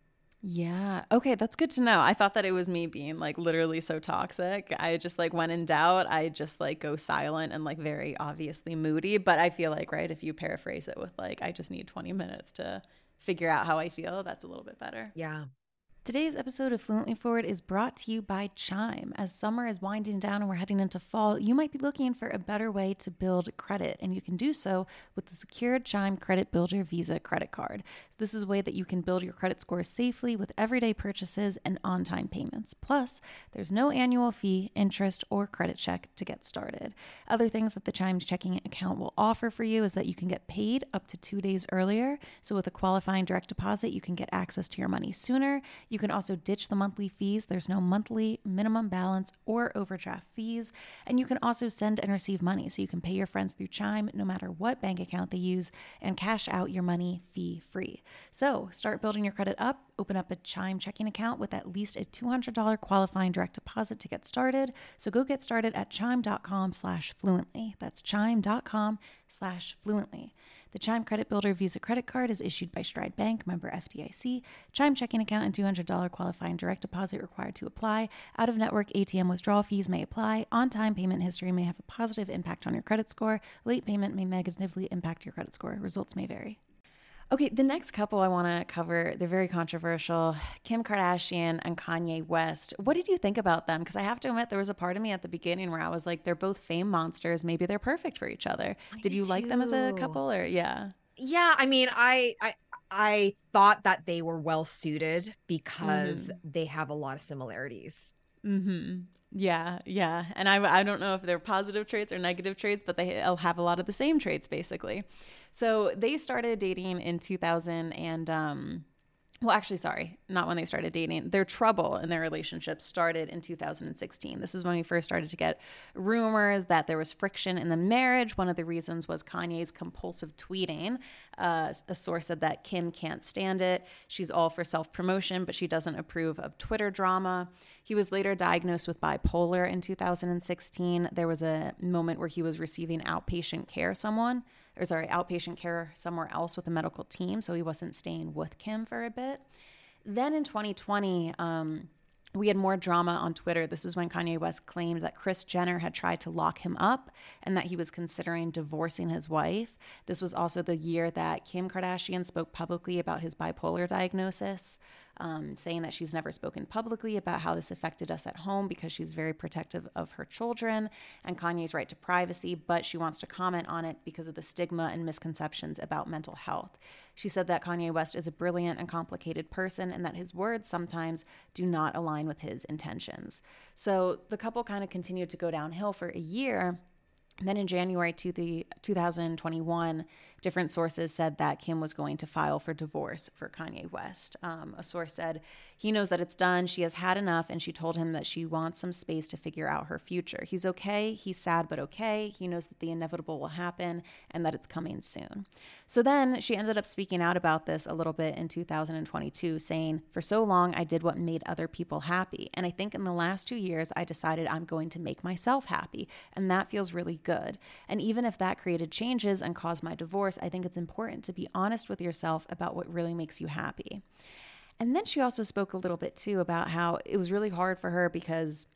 [SPEAKER 1] Yeah. Okay, that's good to know. I thought that it was me being like literally so toxic. I just like when in doubt, I just like go silent and like very obviously moody. But I feel like, right, if you paraphrase it with like, I just need twenty minutes to figure out how I feel, that's a little bit better.
[SPEAKER 2] Yeah.
[SPEAKER 1] Today's episode of Fluently Forward is brought to you by Chime. As summer is winding down and we're heading into fall, you might be looking for a better way to build credit, and you can do so with the secured Chime Credit Builder Visa credit card. This is a way that you can build your credit score safely with everyday purchases and on-time payments. Plus, there's no annual fee, interest, or credit check to get started. Other things that the Chime checking account will offer for you is that you can get paid up to two days earlier. So with a qualifying direct deposit, you can get access to your money sooner. You can also ditch the monthly fees. There's no monthly minimum balance or overdraft fees. And you can also send and receive money. So you can pay your friends through Chime no matter what bank account they use and cash out your money fee free. So start building your credit up. Open up a Chime checking account with at least a two hundred dollars qualifying direct deposit to get started. So go get started at chime.com slash fluently. That's chime.com slash fluently. The Chime Credit Builder Visa credit card is issued by Stride Bank, member F D I C. Chime checking account and two hundred dollars qualifying direct deposit required to apply. Out-of-network A T M withdrawal fees may apply. On-time payment history may have a positive impact on your credit score. Late payment may negatively impact your credit score. Results may vary. Okay, the next couple I want to cover, they're very controversial. Kim Kardashian and Kanye West. What did you think about them? Because I have to admit, there was a part of me at the beginning where I was like, they're both fame monsters. Maybe they're perfect for each other.
[SPEAKER 2] I
[SPEAKER 1] Did
[SPEAKER 2] did
[SPEAKER 1] you like them as a
[SPEAKER 2] too.
[SPEAKER 1] couple or yeah?
[SPEAKER 2] Yeah, I mean, I I I thought that they were well suited because
[SPEAKER 1] Mm-hmm.
[SPEAKER 2] they have a lot of similarities.
[SPEAKER 1] Mm-hmm. Yeah, yeah. And I, I don't know if they're positive traits or negative traits, but they have a lot of the same traits basically. So they started dating in two thousand and um well, actually, sorry, not when they started dating. Their trouble in their relationship started in two thousand sixteen. This is when we first started to get rumors that there was friction in the marriage. One of the reasons was Kanye's compulsive tweeting. Uh, a source said that Kim can't stand it. She's all for self-promotion, but she doesn't approve of Twitter drama. He was later diagnosed with bipolar in two thousand sixteen. There was a moment where he was receiving outpatient care someone or sorry, outpatient care somewhere else with a medical team. So he wasn't staying with Kim for a bit. Then in twenty twenty, um, we had more drama on Twitter. This is when Kanye West claimed that Kris Jenner had tried to lock him up and that he was considering divorcing his wife. This was also the year that Kim Kardashian spoke publicly about his bipolar diagnosis, um, saying that she's never spoken publicly about how this affected us at home because she's very protective of her children and Kanye's right to privacy, but she wants to comment on it because of the stigma and misconceptions about mental health. She said that Kanye West is a brilliant and complicated person and that his words sometimes do not align with his intentions. So the couple kind of continued to go downhill for a year. And then in January to the two thousand twenty-one, different sources said that Kim was going to file for divorce for Kanye West. Um, a source said he knows that it's done. She has had enough, and she told him that she wants some space to figure out her future. He's okay. He's sad, but okay. He knows that the inevitable will happen and that it's coming soon. So then she ended up speaking out about this a little bit in two thousand twenty-two, saying, "For so long, I did what made other people happy. And I think in the last two years, I decided I'm going to make myself happy. And that feels really good. And even if that created changes and caused my divorce, I think it's important to be honest with yourself about what really makes you happy." And then she also spoke a little bit too about how it was really hard for her because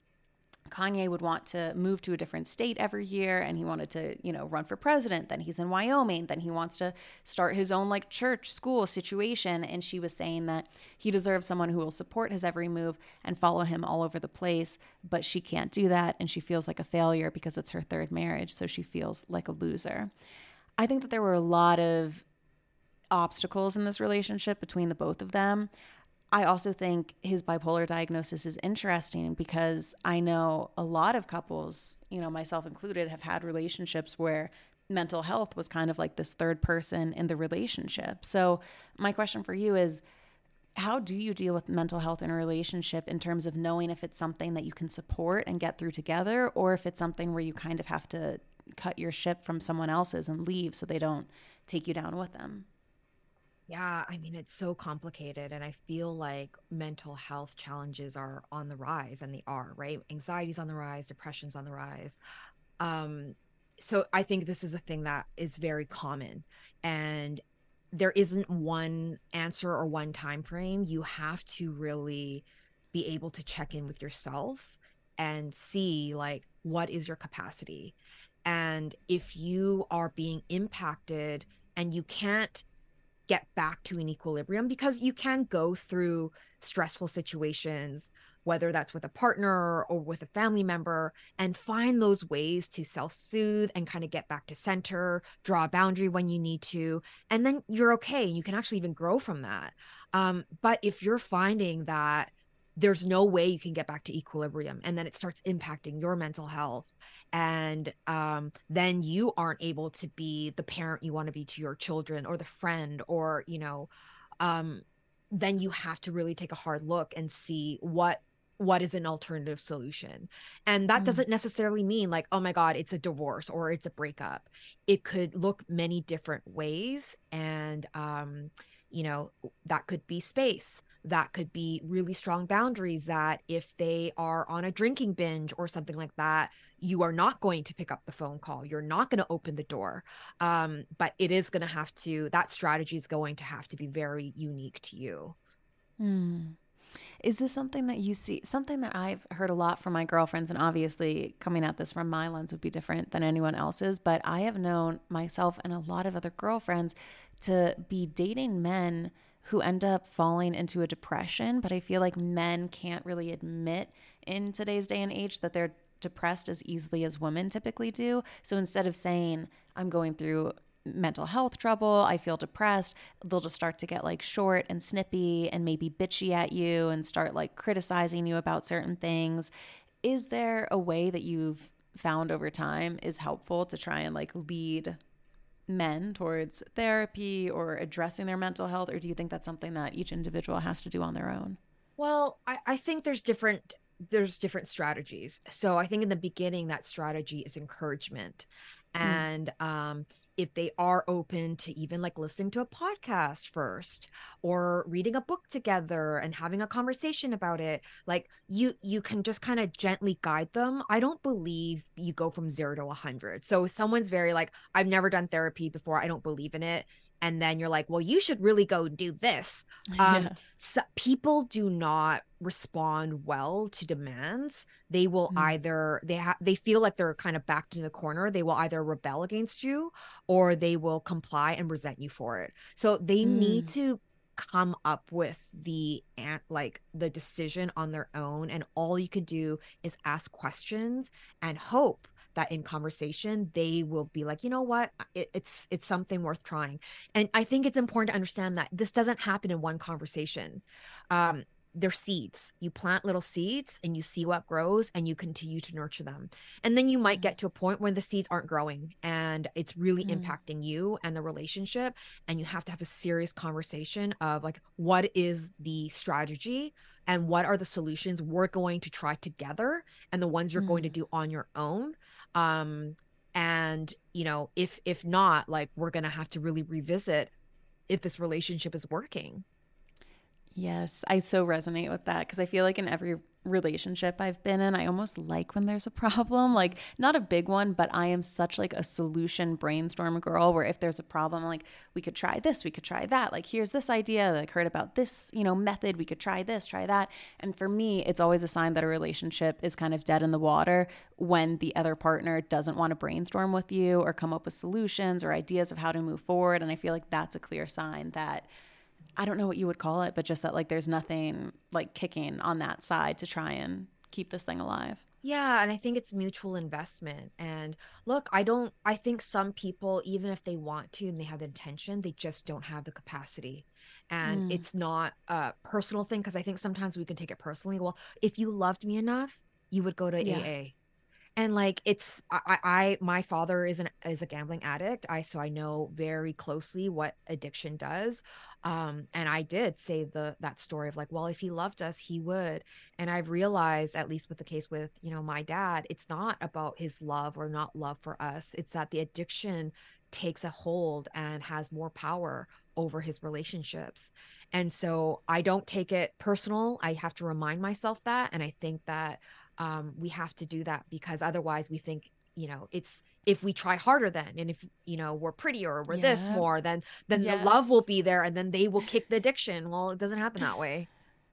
[SPEAKER 1] Kanye would want to move to a different state every year and he wanted to, you know, run for president. Then he's in Wyoming. Then he wants to start his own like church, school situation. And she was saying that he deserves someone who will support his every move and follow him all over the place. But she can't do that. And she feels like a failure because it's her third marriage. So she feels like a loser. I think that there were a lot of obstacles in this relationship between the both of them. I also think his bipolar diagnosis is interesting because I know a lot of couples, you know, myself included, have had relationships where mental health was kind of like this third person in the relationship. So my question for you is, how do you deal with mental health in a relationship in terms of knowing if it's something that you can support and get through together, or if it's something where you kind of have to cut your ship from someone else's and leave so they don't take you down with them?
[SPEAKER 2] Yeah, I mean, it's so complicated. And I feel like mental health challenges are on the rise, and they are, right? Anxiety's on the rise, depression's on the rise. Um, so I think this is a thing that is very common. And there isn't one answer or one time frame. You have to really be able to check in with yourself and see, like, what is your capacity? And if you are being impacted and you can't get back to an equilibrium, because you can go through stressful situations, whether that's with a partner or with a family member, and find those ways to self-soothe and kind of get back to center, draw a boundary when you need to, and then you're okay. You can actually even grow from that. Um, but if you're finding that there's no way you can get back to equilibrium, and then it starts impacting your mental health, and um, then you aren't able to be the parent you want to be to your children, or the friend, or you know um, then you have to really take a hard look and see what what is an alternative solution. And that
[SPEAKER 1] Mm.
[SPEAKER 2] doesn't necessarily mean like, oh my god, it's a divorce or it's a breakup. It could look many different ways. And um you know that could be space, that could be really strong boundaries, that if they are on a drinking binge or something like that, you are not going to pick up the phone call, you're not going to open the door. Um, but it is going to have to, that strategy is going to have to be very unique to you.
[SPEAKER 1] Mm. Is this something that you see, something that I've heard a lot from my girlfriends, and obviously coming at this from my lens would be different than anyone else's, but I have known myself and a lot of other girlfriends to be dating men who end up falling into a depression, but I feel like men can't really admit in today's day and age that they're depressed as easily as women typically do. So instead of saying, I'm going through mental health trouble, I feel depressed, they'll just start to get like short and snippy and maybe bitchy at you and start like criticizing you about certain things. Is there a way that you've found over time is helpful to try and like lead men towards therapy or addressing their mental health? Or do you think that's something that each individual has to do on their own?
[SPEAKER 2] Well, I, I think there's different there's different strategies. So I think in the beginning that strategy is encouragement.
[SPEAKER 1] Mm.
[SPEAKER 2] And um if they are open to even like listening to a podcast first, or reading a book together and having a conversation about it, like you you can just kind of gently guide them. I don't believe you go from zero to a hundred. So if someone's very like, I've never done therapy before, I don't believe in it, and then you're like, well, you should really go do this. Um,
[SPEAKER 1] Yeah.
[SPEAKER 2] so people do not respond well to demands. They will
[SPEAKER 1] Mm.
[SPEAKER 2] either they have they feel like they're kind of backed in the corner. They will either rebel against you, or they will comply and resent you for it. So they need
[SPEAKER 1] Mm.
[SPEAKER 2] to come up with the ant like the decision on their own, and all you could do is ask questions and hope that in conversation they will be like, you know what, it, it's it's something worth trying. And I think it's important to understand that this doesn't happen in one conversation. um they're seeds. You plant little seeds and you see what grows, and you continue to nurture them. And then you might
[SPEAKER 1] Mm.
[SPEAKER 2] get to a point where the seeds aren't growing and it's really
[SPEAKER 1] Mm.
[SPEAKER 2] impacting you and the relationship. And you have to have a serious conversation of like, what is the strategy and what are the solutions we're going to try together, and the ones you're going to
[SPEAKER 1] Mm.
[SPEAKER 2] do on your own. Um, and you know, if if not, like we're gonna have to really revisit if this relationship is working.
[SPEAKER 1] Yes, I so resonate with that because I feel like in every relationship I've been in, I almost like when there's a problem, like not a big one, but I am such like a solution brainstorm girl where if there's a problem, I'm like we could try this, we could try that. Like here's this idea, like heard about this, you know, method, we could try this, try that. And for me, it's always a sign that a relationship is kind of dead in the water when the other partner doesn't want to brainstorm with you or come up with solutions or ideas of how to move forward. And I feel like that's a clear sign that I don't know what you would call it, but just that like there's nothing like kicking on that side to try and keep this thing alive.
[SPEAKER 2] Yeah, and I think it's mutual investment. And look, I don't, I think some people, even if they want to and they have the intention, they just don't have the capacity. And
[SPEAKER 1] Mm,
[SPEAKER 2] it's not a personal thing because I think sometimes we can take it personally. Well, if you loved me enough, you would go to
[SPEAKER 1] yeah.
[SPEAKER 2] A A. And like it's I, I my father is an is a gambling addict. I so I know very closely what addiction does. Um, and I did say the that story of like, well, if he loved us, he would. And I've realized, at least with the case with, you know, my dad, it's not about his love or not love for us. It's that the addiction takes a hold and has more power over his relationships. And so I don't take it personal. I have to remind myself that. And I think that um, we have to do that because otherwise we think, you know, it's if we try harder then and if you know we're prettier or we're this
[SPEAKER 1] Yeah.
[SPEAKER 2] more then then the love will
[SPEAKER 1] Yes.
[SPEAKER 2] be there and then they will kick the addiction. Well, it doesn't happen that way.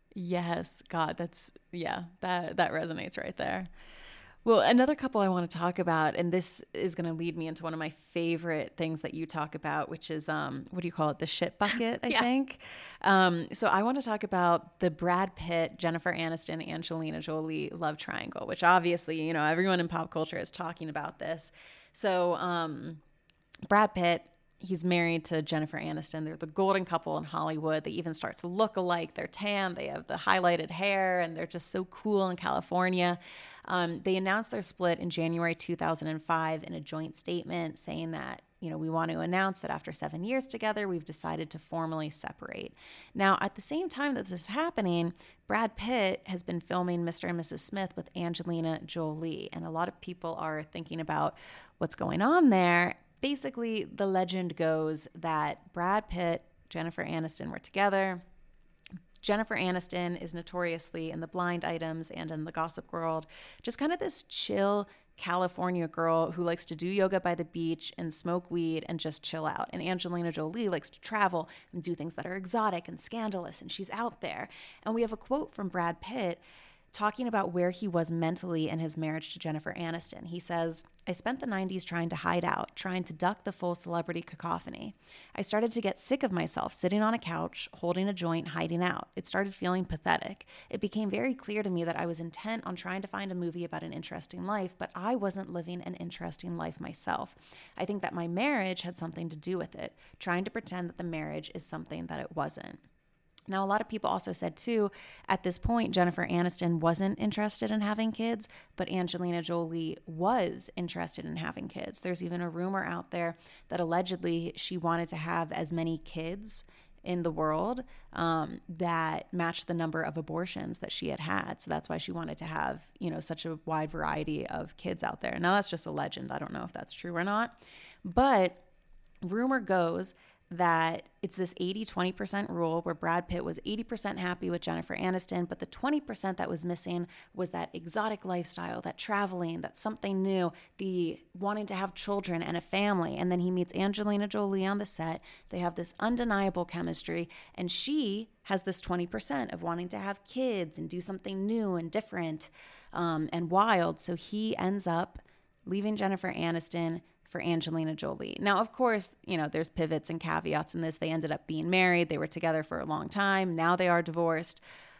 [SPEAKER 1] Yes. God, that's, yeah, that, that resonates right there. Well, another couple I want to talk about, and this is going to lead me into one of my favorite things that you talk about, which is um, what do you call it? The shit bucket, I
[SPEAKER 2] Yeah.
[SPEAKER 1] think. Um, so I want to talk about the Brad Pitt, Jennifer Aniston, Angelina Jolie love triangle, which obviously, you know, everyone in pop culture is talking about this. So um, Brad Pitt, he's married to Jennifer Aniston. They're the golden couple in Hollywood. They even start to look alike. They're tan, they have the highlighted hair, and they're just so cool in California. Um, they announced their split in January two thousand five in a joint statement saying that, you know, we want to announce that after seven years together, we've decided to formally separate. Now, at the same time that this is happening, Brad Pitt has been filming Mister and Missus Smith with Angelina Jolie. And a lot of people are thinking about what's going on there. Basically, the legend goes that Brad Pitt, Jennifer Aniston were together. Jennifer Aniston is notoriously in the blind items and in the Gossip World, just kind of this chill California girl who likes to do yoga by the beach and smoke weed and just chill out. And Angelina Jolie likes to travel and do things that are exotic and scandalous, and she's out there. And we have a quote from Brad Pitt talking about where he was mentally in his marriage to Jennifer Aniston. He says, I spent the nineties trying to hide out, trying to duck the full celebrity cacophony. I started to get sick of myself sitting on a couch, holding a joint, hiding out. It started feeling pathetic. It became very clear to me that I was intent on trying to find a movie about an interesting life, but I wasn't living an interesting life myself. I think that my marriage had something to do with it, trying to pretend that the marriage is something that it wasn't. Now, a lot of people also said, too, at this point, Jennifer Aniston wasn't interested in having kids, but Angelina Jolie was interested in having kids. There's even a rumor out there that allegedly she wanted to have as many kids in the world um, that matched the number of abortions that she had had. So that's why she wanted to have, you know, such a wide variety of kids out there. Now, that's just a legend. I don't know if that's true or not. But rumor goes that it's this eighty twenty percent rule where Brad Pitt was eighty percent happy with Jennifer Aniston, but the twenty percent that was missing was that exotic lifestyle, that traveling, that something new, the wanting to have children and a family. And then he meets Angelina Jolie on the set. They have this undeniable chemistry, and she has this twenty percent of wanting to have kids and do something new and different um, and wild. So he ends up leaving Jennifer Aniston for Angelina Jolie. Now, of course, you know, there's pivots and caveats in this. They ended up being married. They were together for a long time. Now they are divorced.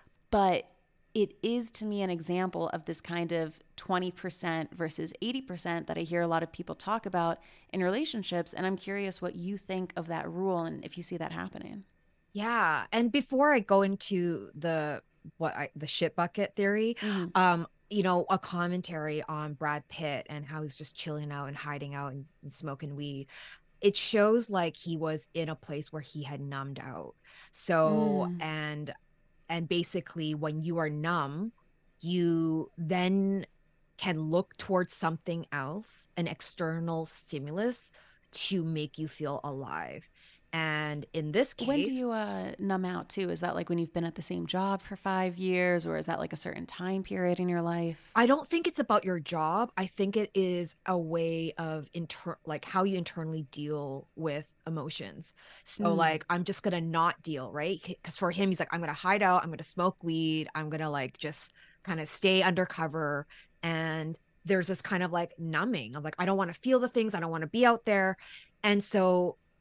[SPEAKER 1] But it is to me an example of this kind of twenty percent versus eighty percent that I hear a lot of people talk about in relationships. And I'm curious what you think of that rule and if you see that happening.
[SPEAKER 2] Yeah. And before I go into the what I the shit bucket theory,
[SPEAKER 1] Mm-hmm.
[SPEAKER 2] um, you know, a commentary on Brad Pitt and how he's just chilling out and hiding out and, and smoking weed. It shows like he was in a place where he had numbed out. So,
[SPEAKER 1] Mm.
[SPEAKER 2] and and basically when you are numb, you then can look towards something else, an external stimulus to make you feel alive. And in this
[SPEAKER 1] When do
[SPEAKER 2] case,
[SPEAKER 1] you uh, numb out too? Is that like when you've been at the same job for five years, or is that like a certain time period in your life?
[SPEAKER 2] I don't think it's about your job. I think it is a way of inter like how you internally deal with emotions. So
[SPEAKER 1] Mm.
[SPEAKER 2] like I'm just gonna not deal, right? Because for him, he's like, I'm gonna hide out, I'm gonna smoke weed, I'm gonna like just kind of stay undercover. And there's this kind of like numbing of like, I don't want to feel the things, I don't want to be out there. And so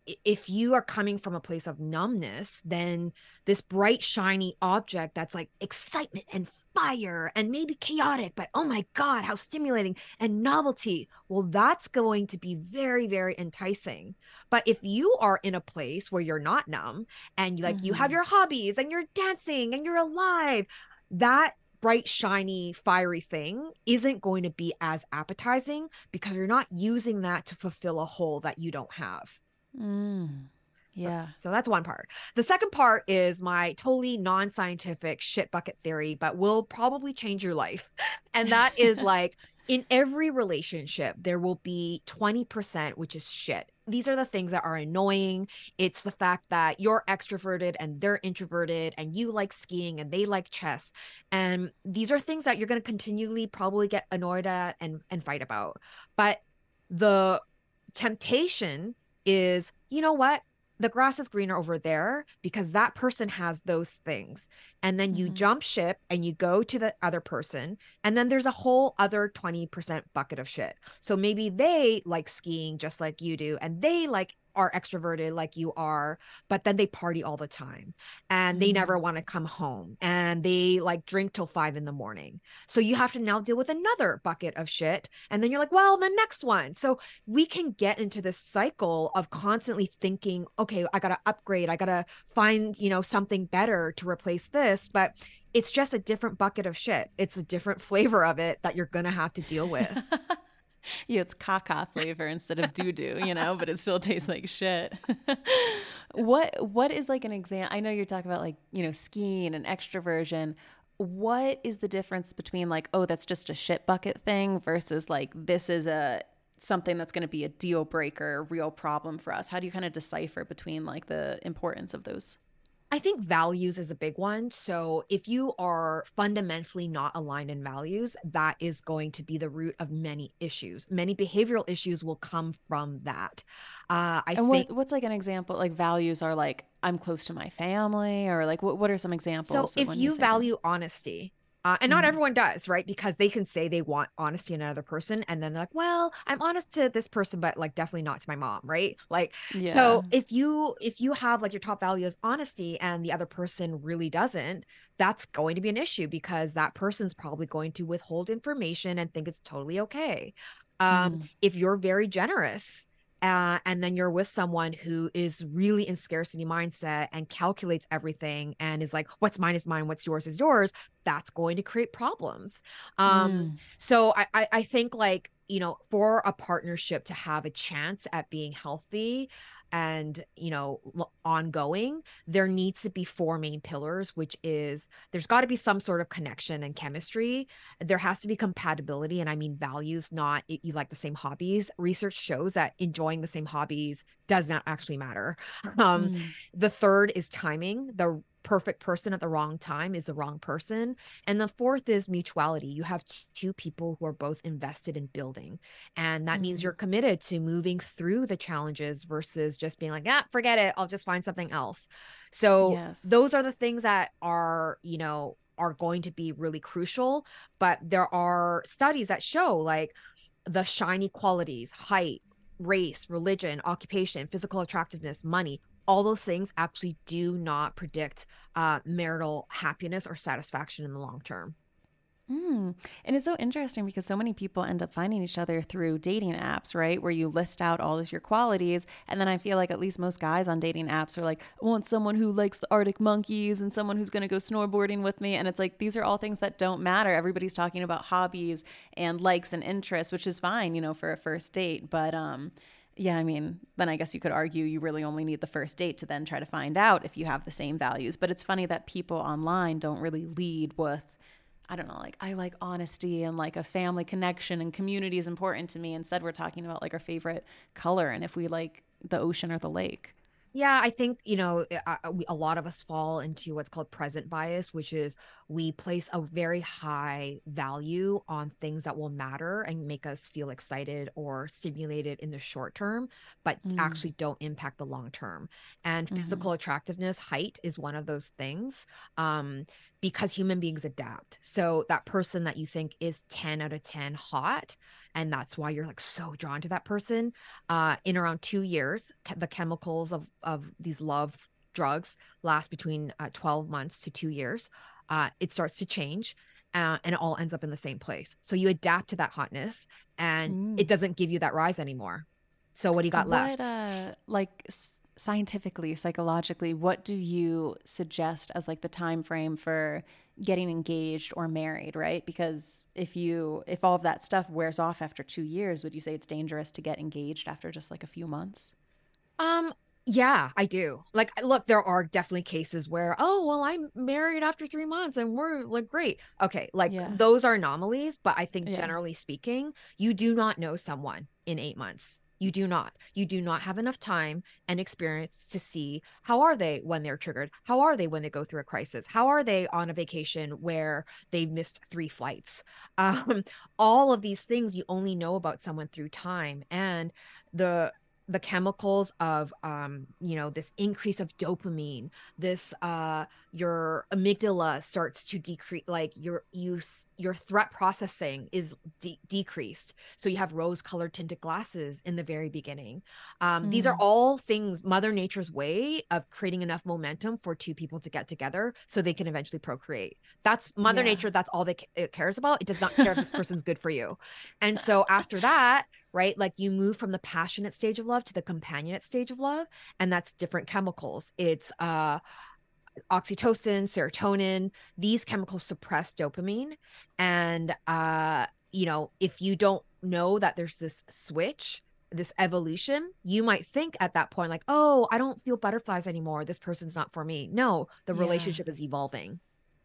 [SPEAKER 2] if you are coming from a place of numbness, then this bright, shiny object that's like excitement and fire and maybe chaotic, but oh my God, how stimulating and novelty. Well, that's going to be very, very enticing. But if you are in a place where you're not numb and like you have
[SPEAKER 1] Mm-hmm.
[SPEAKER 2] your hobbies and you're dancing and you're alive, that bright, shiny, fiery thing isn't going to be as appetizing because you're not using that to fulfill a hole that you don't have.
[SPEAKER 1] Mm.
[SPEAKER 2] So,
[SPEAKER 1] Yeah.
[SPEAKER 2] so that's one part. The second part is my totally non-scientific shit bucket theory, but will probably change your life. And that is like in every relationship, there will be twenty percent, which is shit. These are the things that are annoying. It's the fact that you're extroverted and they're introverted and you like skiing and they like chess. And these are things that you're going to continually probably get annoyed at and, and fight about. But the temptation is, you know what? The grass is greener over there because that person has those things. And then you
[SPEAKER 1] Mm-hmm.
[SPEAKER 2] jump ship and you go to the other person. And then there's a whole other twenty percent bucket of shit. So maybe they like skiing just like you do, and they like are extroverted like you are, but then they party all the time and they never
[SPEAKER 1] Mm.
[SPEAKER 2] want to come home and they like drink till five in the morning. So you have to now deal with another bucket of shit. And then you're like, well, the next one. So we can get into this cycle of constantly thinking, okay, I got to upgrade. I got to find, you know, something better to replace this. But it's just a different bucket of shit. It's a different flavor of it that you're going to have to deal with.
[SPEAKER 1] Yeah, it's caca flavor instead of doo doo, you know, but it still tastes like shit. what what is like an example? I know you're talking about like, you know, skiing and extroversion. What is the difference between like, oh, that's just a shit bucket thing versus like this is a something that's going to be a deal breaker, a real problem for us? How do you kind of decipher between like the importance of those?
[SPEAKER 2] I think values is a big one. So if you are fundamentally not aligned in values, that is going to be the root of many issues. Many behavioral issues will come from that. Uh, I
[SPEAKER 1] And
[SPEAKER 2] think
[SPEAKER 1] what what's like an example? Like values are like I'm close to my family, or like what what are some
[SPEAKER 2] so.
[SPEAKER 1] examples of
[SPEAKER 2] If
[SPEAKER 1] when you
[SPEAKER 2] you
[SPEAKER 1] say that?
[SPEAKER 2] value honesty, uh, and not
[SPEAKER 1] Mm-hmm.
[SPEAKER 2] everyone does, right? Because they can say they want honesty in another person, and then they're like, "Well, I'm honest to this person, but like definitely not to my mom," right? Like,
[SPEAKER 1] Yeah.
[SPEAKER 2] so if you if you have like your top value is honesty, and the other person really doesn't, that's going to be an issue because that person's probably going to withhold information and think it's totally okay. Um,
[SPEAKER 1] Mm.
[SPEAKER 2] if you're very generous, uh, and then you're with someone who is really in scarcity mindset and calculates everything and is like, what's mine is mine, what's yours is yours, that's going to create problems. Um,
[SPEAKER 1] Mm.
[SPEAKER 2] so I, I, I think like, you know, for a partnership to have a chance at being healthy and, you know, ongoing, there needs to be four main pillars, which is there's got to be some sort of connection and chemistry. There has to be compatibility. And I mean values, not you like the same hobbies. Research shows that enjoying the same hobbies does not actually matter. Um,
[SPEAKER 1] Mm.
[SPEAKER 2] the third is timing. The perfect person at the wrong time is the wrong person. And the fourth is mutuality. You have two people who are both invested in building. And that means
[SPEAKER 1] Mm.
[SPEAKER 2] you're committed to moving through the challenges versus just being like, ah, forget it. I'll just find something else. So
[SPEAKER 1] Yes.
[SPEAKER 2] those are the things that are, you know, are going to be really crucial. But there are studies that show like the shiny qualities, height, race, religion, occupation, physical attractiveness, money, all those things actually do not predict uh, marital happiness or satisfaction in the long term.
[SPEAKER 1] Mm. And it's so interesting because so many people end up finding each other through dating apps, right? Where you list out all of your qualities. And then I feel like at least most guys on dating apps are like, I want someone who likes the Arctic monkeys and someone who's going to go snowboarding with me. And it's like, these are all things that don't matter. Everybody's talking about hobbies and likes and interests, which is fine, you know, for a first date. But, um, yeah, I mean, then I guess you could argue you really only need the first date to then try to find out if you have the same values. But it's funny that people online don't really lead with, I don't know, like I like honesty and like a family connection and community is important to me. Instead, we're talking about like our favorite color and if we like the ocean or the lake.
[SPEAKER 2] Yeah, I think, you know, a, a lot of us fall into what's called present bias, which is we place a very high value on things that will matter and make us feel excited or stimulated in the short term, but
[SPEAKER 1] Mm.
[SPEAKER 2] actually don't impact the long term. And
[SPEAKER 1] Mm-hmm.
[SPEAKER 2] physical attractiveness, height is one of those things, um, because human beings adapt. So that person that you think is ten out of ten hot, and that's why you're like so drawn to that person, uh, in around two years, the chemicals of, of these love drugs last between uh, twelve months to two years. Uh, it starts to change, uh, and it all ends up in the same place. So you adapt to that hotness, and
[SPEAKER 1] Mm.
[SPEAKER 2] it doesn't give you that rise anymore. So what do you got
[SPEAKER 1] What,
[SPEAKER 2] left?
[SPEAKER 1] uh, like s- scientifically, psychologically, what do you suggest as like the time frame for getting engaged or married, right? Because if you if all of that stuff wears off after two years, would you say it's dangerous to get engaged after just like a few months?
[SPEAKER 2] Um, yeah, I do. Like, look, there are definitely cases where, oh, well, I'm married after three months and we're like great. Okay, like
[SPEAKER 1] Yeah.
[SPEAKER 2] those are anomalies, but I think
[SPEAKER 1] Yeah.
[SPEAKER 2] generally speaking, you do not know someone in eight months. You do not. You do not have enough time and experience to see how are they when they're triggered? How are they when they go through a crisis? How are they on a vacation where they've missed three flights? Um, all of these things you only know about someone through time. And the the chemicals of um you know this increase of dopamine, this uh your amygdala starts to decrease, like your you your threat processing is de- decreased, so you have rose colored tinted glasses in the very beginning. Um these are
[SPEAKER 1] Mm.
[SPEAKER 2] all things, mother nature's way of creating enough momentum for two people to get together so they can eventually procreate. That's mother
[SPEAKER 1] Yeah.
[SPEAKER 2] nature. That's all they ca- it cares about. It does not care if this person's good for you. And so after that, right, like you move from the passionate stage of love to the companionate stage of love, and that's different chemicals. It's uh oxytocin, serotonin. These chemicals suppress dopamine, and uh you know, if you don't know that there's this switch, this evolution, you might think at that point like, oh, I don't feel butterflies anymore, this person's not for me. No, the
[SPEAKER 1] Yeah.
[SPEAKER 2] relationship is evolving.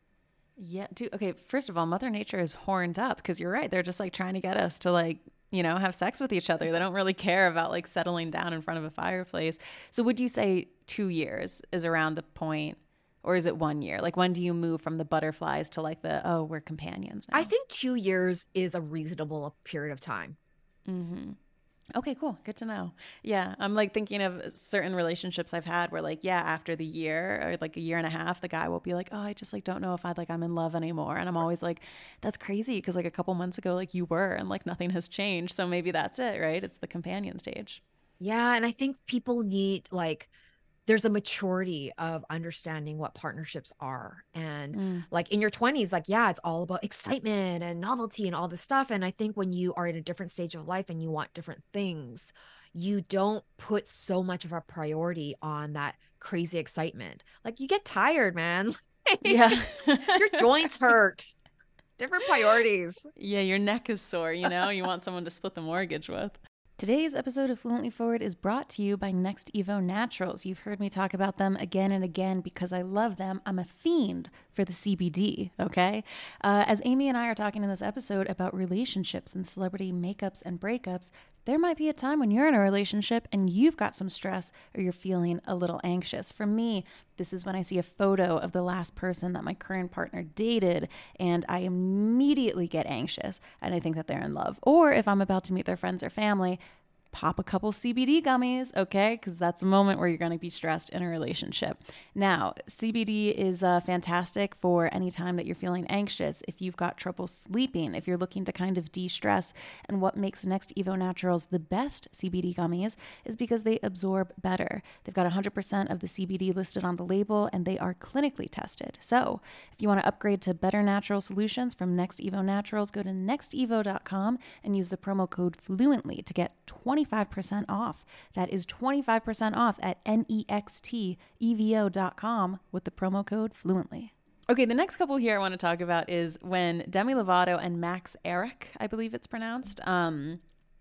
[SPEAKER 1] Yeah, dude. Okay, first of all, Mother Nature is horned up because you're right. They're just like trying to get us to like, you know, have sex with each other. They don't really care about like settling down in front of a fireplace. So would you say two years is around the point, or is it one year? Like when do you move from the butterflies to like the, oh, we're companions
[SPEAKER 2] I
[SPEAKER 1] now?
[SPEAKER 2] think two years is a reasonable period of time.
[SPEAKER 1] Mm-hmm. Okay, cool. Good to know. Yeah, I'm like thinking of certain relationships I've had where like, yeah, after the year or like a year and a half, the guy will be like, "Oh, I just like don't know if I like I'm in love anymore." And I'm always like, "That's crazy because like a couple months ago like you were and like nothing has changed." So maybe that's it, right? It's the companion stage.
[SPEAKER 2] Yeah, and I think people need like there's a maturity of understanding what partnerships are. And
[SPEAKER 1] Mm,
[SPEAKER 2] like in your twenties, like, yeah, it's all about excitement and novelty and all this stuff. And I think when you are in a different stage of life and you want different things, you don't put so much of a priority on that crazy excitement. Like you get tired, man.
[SPEAKER 1] yeah.
[SPEAKER 2] Your joints hurt. Different priorities.
[SPEAKER 1] Yeah, your neck is sore, you know? You want someone to split the mortgage with. Today's episode of Fluently Forward is brought to you by Next Evo Naturals. You've heard me talk about them again and again because I love them. I'm a fiend for the C B D, okay? Uh, as Amy and I are talking in this episode about relationships and celebrity makeups and breakups, there might be a time when you're in a relationship and you've got some stress or you're feeling a little anxious. For me, this is when I see a photo of the last person that my current partner dated and I immediately get anxious and I think that they're in love. Or if I'm about to meet their friends or family, pop a couple C B D gummies, okay? Because that's a moment where you're going to be stressed in a relationship. Now, C B D is uh, fantastic for any time that you're feeling anxious, if you've got trouble sleeping, if you're looking to kind of de-stress. And what makes Next Evo Naturals the best C B D gummies is because they absorb better. They've got one hundred percent of the C B D listed on the label, and they are clinically tested. So if you want to upgrade to better natural solutions from Next Evo Naturals, go to next evo dot com and use the promo code FLUENTLY to get twenty-five percent off. That is twenty-five percent off at next evo dot com with the promo code FLUENTLY. Okay, the next couple here I want to talk about is when Demi Lovato and Max Eric, I believe it's pronounced, um,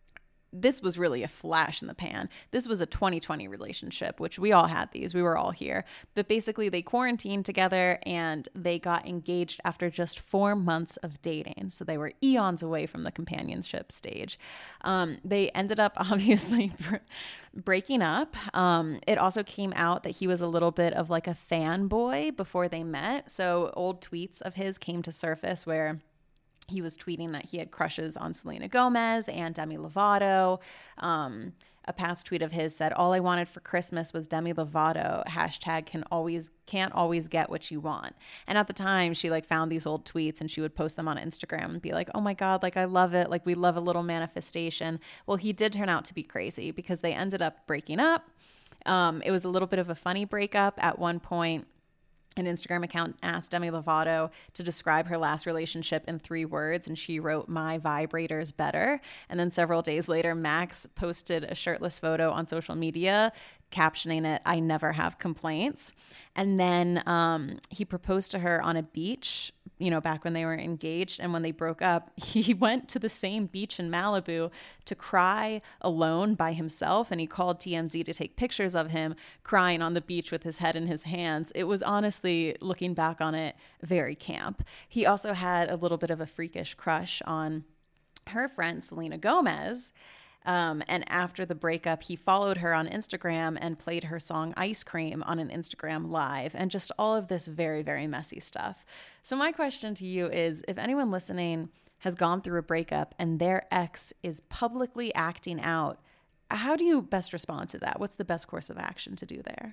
[SPEAKER 1] this was really a flash in the pan. This was a twenty twenty relationship, which we all had these. We were all here. But basically, they quarantined together and they got engaged after just four months of dating. So they were eons away from the companionship stage. Um, they ended up obviously breaking up. Um, it also came out that he was a little bit of like a fanboy before they met. So old tweets of his came to surface where he was tweeting that he had crushes on Selena Gomez and Demi Lovato. Um, a past tweet of his said, "All I wanted for Christmas was Demi Lovato. Hashtag can always can't always get what you want." And at the time, she like found these old tweets and she would post them on Instagram and be like, "Oh my God, like I love it. Like we love a little manifestation." Well, he did turn out to be crazy because they ended up breaking up. Um, it was a little bit of a funny breakup at one point. An Instagram account asked Demi Lovato to describe her last relationship in three words, and she wrote, "My vibrator's better." And then several days later, Max posted a shirtless photo on social media, captioning it, "I never have complaints." And then um, he proposed to her on a beach, you know, back when they were engaged. And when they broke up, he went to the same beach in Malibu to cry alone by himself. And he called T M Z to take pictures of him crying on the beach with his head in his hands. It was honestly, looking back on it, very camp. He also had a little bit of a freakish crush on her friend, Selena Gomez. Um, and after the breakup, he followed her on Instagram and played her song Ice Cream on an Instagram live, and just all of this very, very messy stuff. So my question to you is, if anyone listening has gone through a breakup and their ex is publicly acting out, how do you best respond to that? What's the best course of action to do there?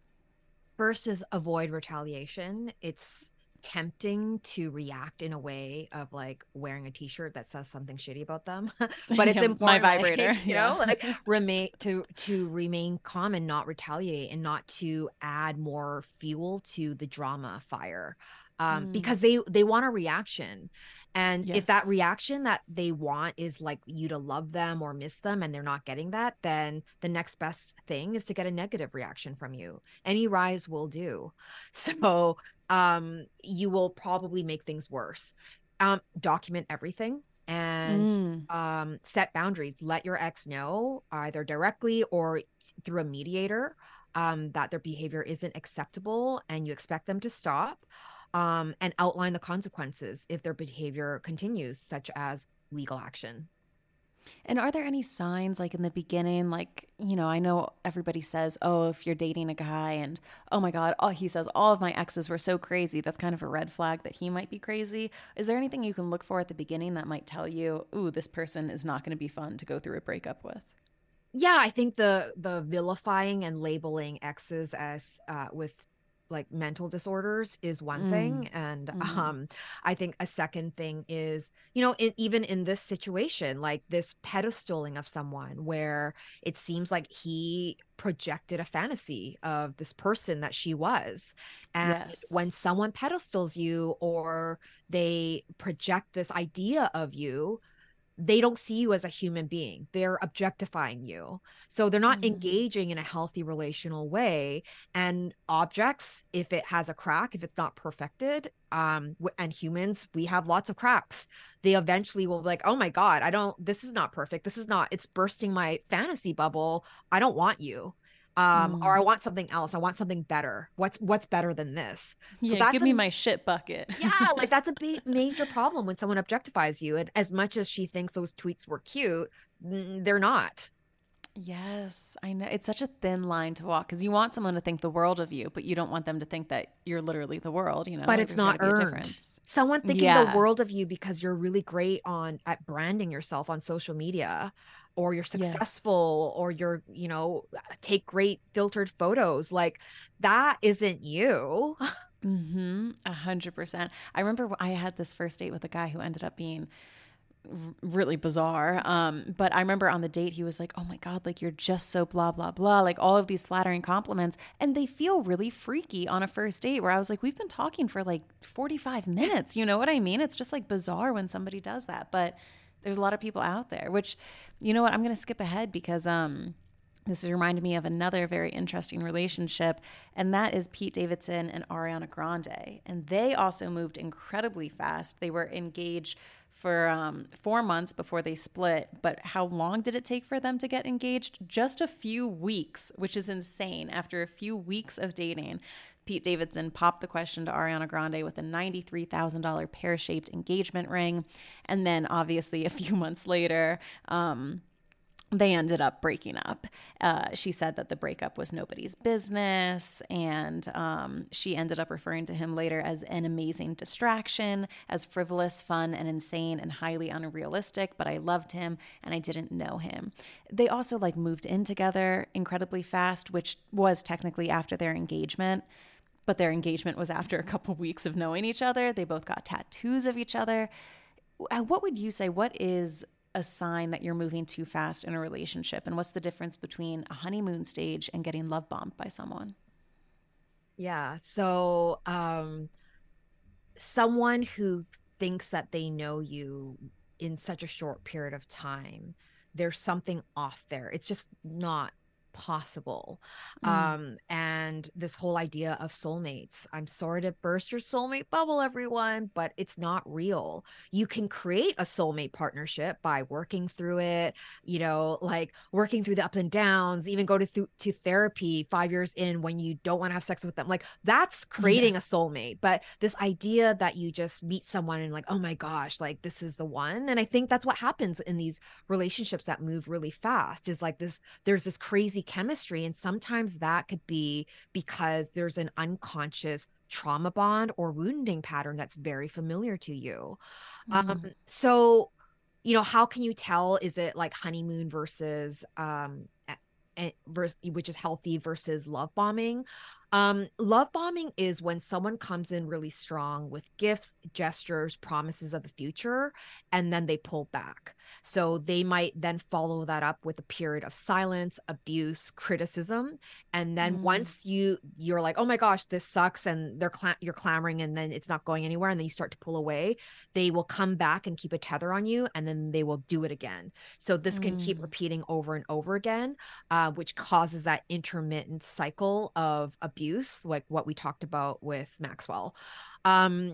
[SPEAKER 2] First is avoid retaliation. It's tempting to react in a way of like wearing a t-shirt that says something shitty about them, but it's
[SPEAKER 1] Yeah,
[SPEAKER 2] important,
[SPEAKER 1] my vibrator,
[SPEAKER 2] like, you
[SPEAKER 1] yeah.
[SPEAKER 2] know, like remain to to remain calm and not retaliate and not to add more fuel to the drama fire, um
[SPEAKER 1] Mm,
[SPEAKER 2] because they they want a reaction. And if that
[SPEAKER 1] yes.
[SPEAKER 2] reaction that they want is like you to love them or miss them and they're not getting that, then the next best thing is to get a negative reaction from you. Any rise will do. So um you will probably make things worse. Um document everything and
[SPEAKER 1] Mm.
[SPEAKER 2] um set boundaries. Let your ex know either directly or through a mediator um that their behavior isn't acceptable and you expect them to stop, um and outline the consequences if their behavior continues, such as legal action.
[SPEAKER 1] And are there any signs like in the beginning, like, you know, I know everybody says, oh, if you're dating a guy and, oh my God, oh, he says all of my exes were so crazy. That's kind of a red flag that he might be crazy. Is there anything you can look for at the beginning that might tell you, ooh, this person is not going to be fun to go through a breakup with?
[SPEAKER 2] Yeah, I think the the vilifying and labeling exes as uh with like mental disorders is one
[SPEAKER 1] Mm,
[SPEAKER 2] thing. And
[SPEAKER 1] mm-hmm.
[SPEAKER 2] um I think a second thing is, you know, in, even in this situation, like this pedestaling of someone where it seems like he projected a fantasy of this person that she was. And
[SPEAKER 1] Yes.
[SPEAKER 2] when someone pedestals you or they project this idea of you, they don't see you as a human being. They're objectifying you. So they're not
[SPEAKER 1] Mm,
[SPEAKER 2] engaging in a healthy relational way. And objects, if it has a crack, if it's not perfected, um, and humans, we have lots of cracks. They eventually will be like, oh my God, I don't, this is not perfect. This is not, it's bursting my fantasy bubble. I don't want you. Um, or I
[SPEAKER 1] mm.
[SPEAKER 2] want something else. I want something better. What's what's better than this? So
[SPEAKER 1] Yeah,
[SPEAKER 2] that's
[SPEAKER 1] give me
[SPEAKER 2] a
[SPEAKER 1] my shit bucket.
[SPEAKER 2] yeah, like that's a big major problem when someone objectifies you. And as much as she thinks those tweets were cute, mm, they're not.
[SPEAKER 1] Yes, I know. It's such a thin line to walk because you want someone to think the world of you, but you don't want them to think that you're literally the world, you know?
[SPEAKER 2] But
[SPEAKER 1] Like
[SPEAKER 2] it's
[SPEAKER 1] there's got
[SPEAKER 2] not
[SPEAKER 1] to be a
[SPEAKER 2] earned.
[SPEAKER 1] difference.
[SPEAKER 2] Someone thinking the
[SPEAKER 1] Yeah.
[SPEAKER 2] world of you because you're really great on at branding yourself on social media, or you're
[SPEAKER 1] Yes.
[SPEAKER 2] successful, or you're, you know, take great filtered photos. Like that isn't you.
[SPEAKER 1] Mm-hmm. A hundred percent. I remember I had this first date with a guy who ended up being r- really bizarre. Um, but I remember on the date, he was like, oh my God, like you're just so blah, blah, blah. Like all of these flattering compliments. And they feel really freaky on a first date where I was like, we've been talking for like forty-five minutes. You know what I mean? It's just like bizarre when somebody does that. But there's a lot of people out there, which, you know what, I'm going to skip ahead because, um, this has reminded me of another very interesting relationship, and that is Pete Davidson and Ariana Grande. And they also moved incredibly fast. They were engaged for um, four months before they split. But how long did it take for them to get engaged? Just a few weeks, which is insane. After a few weeks of dating, Pete Davidson popped the question to Ariana Grande with a ninety-three thousand dollars pear-shaped engagement ring. And then obviously a few months later, um, they ended up breaking up. Uh, she said that the breakup was nobody's business, and um, she ended up referring to him later as an amazing distraction, as frivolous, fun, and insane, and highly unrealistic, but I loved him, and I didn't know him. They also like moved in together incredibly fast, which was technically after their engagement, but their engagement was after a couple weeks of knowing each other. They both got tattoos of each other. What would you say, what is a sign that you're moving too fast in a relationship? And what's the difference between a honeymoon stage and getting love bombed by someone?
[SPEAKER 2] Yeah. So, um, someone who thinks that they know you in such a short period of time, there's something off there. It's just not possible.
[SPEAKER 1] Mm.
[SPEAKER 2] Um, and this whole idea of soulmates, I'm sorry to burst your soulmate bubble, everyone, but it's not real. You can create a soulmate partnership by working through it, you know, like working through the ups and downs, even go to th- to therapy five years in when you don't want to have sex with them. Like that's
[SPEAKER 1] Yeah.
[SPEAKER 2] creating a soulmate. But this idea that you just meet someone and like, oh my gosh, like this is the one. And I think that's what happens in these relationships that move really fast is like this, there's this crazy chemistry. And sometimes that could be because there's an unconscious trauma bond or wounding pattern that's very familiar to you. Um,
[SPEAKER 1] Mm.
[SPEAKER 2] so, you know, how can you tell? Is it like honeymoon versus, um, a- versus, which is healthy versus love bombing? Um, love bombing is when someone comes in really strong with gifts, gestures, promises of the future, and then they pull back. So they might then follow that up with a period of silence, abuse, criticism, and then
[SPEAKER 1] Mm.
[SPEAKER 2] once you you're like, oh my gosh, this sucks, and they're cla- you're clamoring, and then it's not going anywhere, and then you start to pull away. They will come back and keep a tether on you, and then they will do it again. So this can keep
[SPEAKER 1] Mm.
[SPEAKER 2] repeating over and over again, uh, which causes that intermittent cycle of abuse, like what we talked about with Maxwell. Um,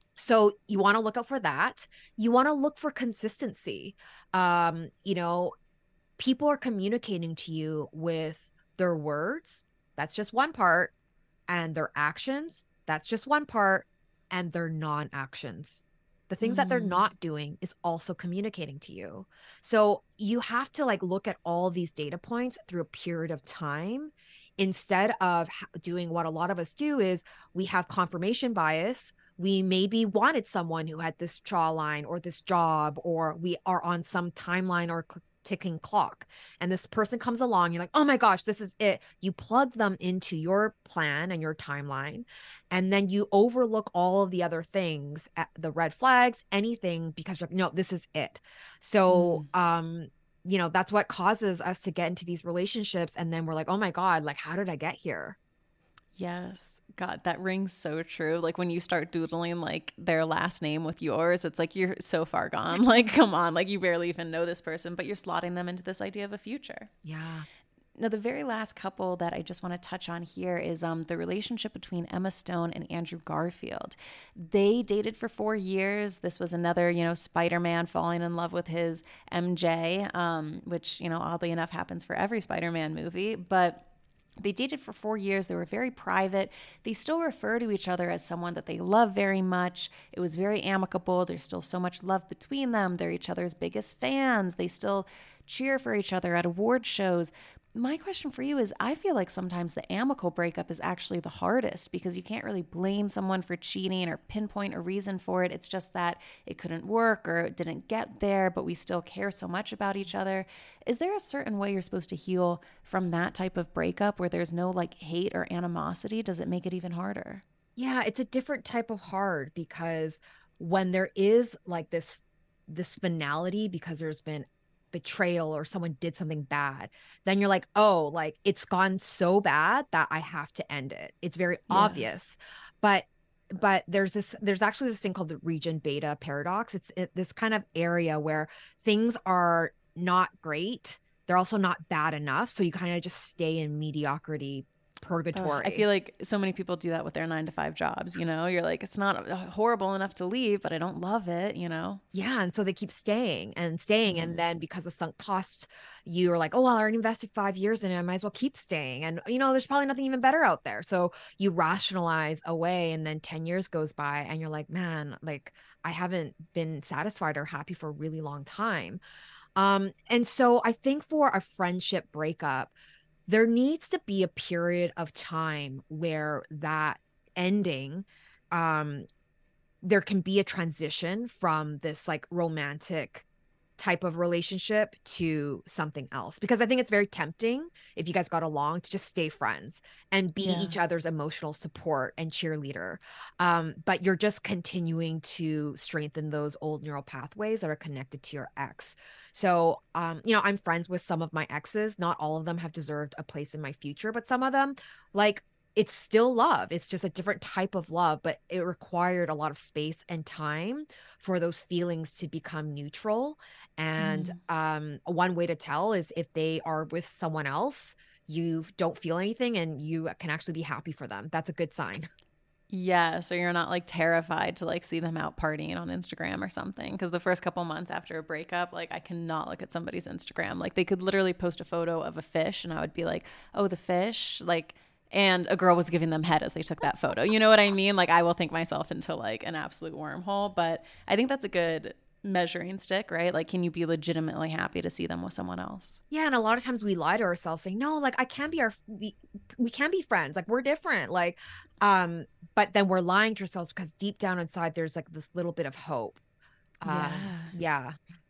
[SPEAKER 2] so you want to look out for that. You want to look for consistency. Um, you know, people are communicating to you with their words. That's just one part. And their actions. That's just one part. And their non actions. The things that they're
[SPEAKER 1] Mm.
[SPEAKER 2] not doing is also communicating to you. So you have to like look at all these data points through a period of time instead of doing what a lot of us do is we have confirmation bias. We maybe wanted someone who had this jawline or this job, or we are on some timeline or ticking clock. And this person comes along, you're like, oh my gosh, this is it. You plug them into your plan and your timeline, and then you overlook all of the other things, the red flags, anything, because you're like, no, this is it. So,
[SPEAKER 1] Mm.
[SPEAKER 2] um, you know, that's what causes us to get into these relationships. And then we're like, oh my God, like, how did I get here?
[SPEAKER 1] Yes. God, that rings so true. Like when you start doodling like their last name with yours, it's like you're so far gone. Like, come on, like you barely even know this person, but you're slotting them into this idea of a future.
[SPEAKER 2] Yeah.
[SPEAKER 1] Now, the very last couple that I just want to touch on here is um, the relationship between Emma Stone and Andrew Garfield. They dated for four years. This was another, you know, Spider-Man falling in love with his M J, um, which, you know, oddly enough happens for every Spider-Man movie. But they dated for four years. They were very private. They still refer to each other as someone that they love very much. It was very amicable. There's still so much love between them. They're each other's biggest fans. They still cheer for each other at award shows. My question for you is I feel like sometimes the amicable breakup is actually the hardest because you can't really blame someone for cheating or pinpoint a reason for it. It's just that it couldn't work or it didn't get there, but we still care so much about each other. Is there a certain way you're supposed to heal from that type of breakup where there's no like hate or animosity? Does it make it even harder?
[SPEAKER 2] Yeah, it's a different type of hard because when there is like this this finality because there's been betrayal or someone did something bad, then you're like, oh, like it's gone so bad that I have to end it. It's very
[SPEAKER 1] Yeah.
[SPEAKER 2] obvious. But but there's this there's actually this thing called the region beta paradox. It's it, this kind of area where things are not great. They're also not bad enough. So you kind of just stay in mediocrity purgatory.
[SPEAKER 1] I feel like so many people do that with their nine to five jobs. You know, you're like, it's not horrible enough to leave, but I don't love it, you know?
[SPEAKER 2] Yeah. And so they keep staying and staying. Mm-hmm. And then because of sunk cost, you're like, oh, well, I already invested five years in it. I might as well keep staying. And, you know, there's probably nothing even better out there. So you rationalize away, and then ten years goes by and you're like, man, like I haven't been satisfied or happy for a really long time. Um, and so I think for a friendship breakup, there needs to be a period of time where that ending, um, there can be a transition from this like romantic type of relationship to something else, because I think it's very tempting if you guys got along to just stay friends and be yeah. each other's emotional support and cheerleader. Um, but you're just continuing to strengthen those old neural pathways that are connected to your ex. So, um, you know, I'm friends with some of my exes. Not all of them have deserved a place in my future, but some of them, like, it's still love. It's just a different type of love, but it required a lot of space and time for those feelings to become neutral. And mm. um, one way to tell is if they are with someone else, you don't feel anything and you can actually be happy for them. That's a good sign.
[SPEAKER 1] Yeah, so you're not like terrified to like see them out partying on Instagram or something. Because the first couple months after a breakup, like I cannot look at somebody's Instagram. Like they could literally post a photo of a fish and I would be like, oh, the fish, like, and a girl was giving them head as they took that photo. You know what I mean? Like I will think myself into like an absolute wormhole, but I think that's a good measuring stick, right? Like, can you be legitimately happy to see them with someone else?
[SPEAKER 2] Yeah. And a lot of times we lie to ourselves saying, no, like I can't be our, we, we can be friends. Like we're different. Like, um, but then we're lying to ourselves because deep down inside, there's like this little bit of hope.
[SPEAKER 1] Yeah.
[SPEAKER 2] Um, yeah.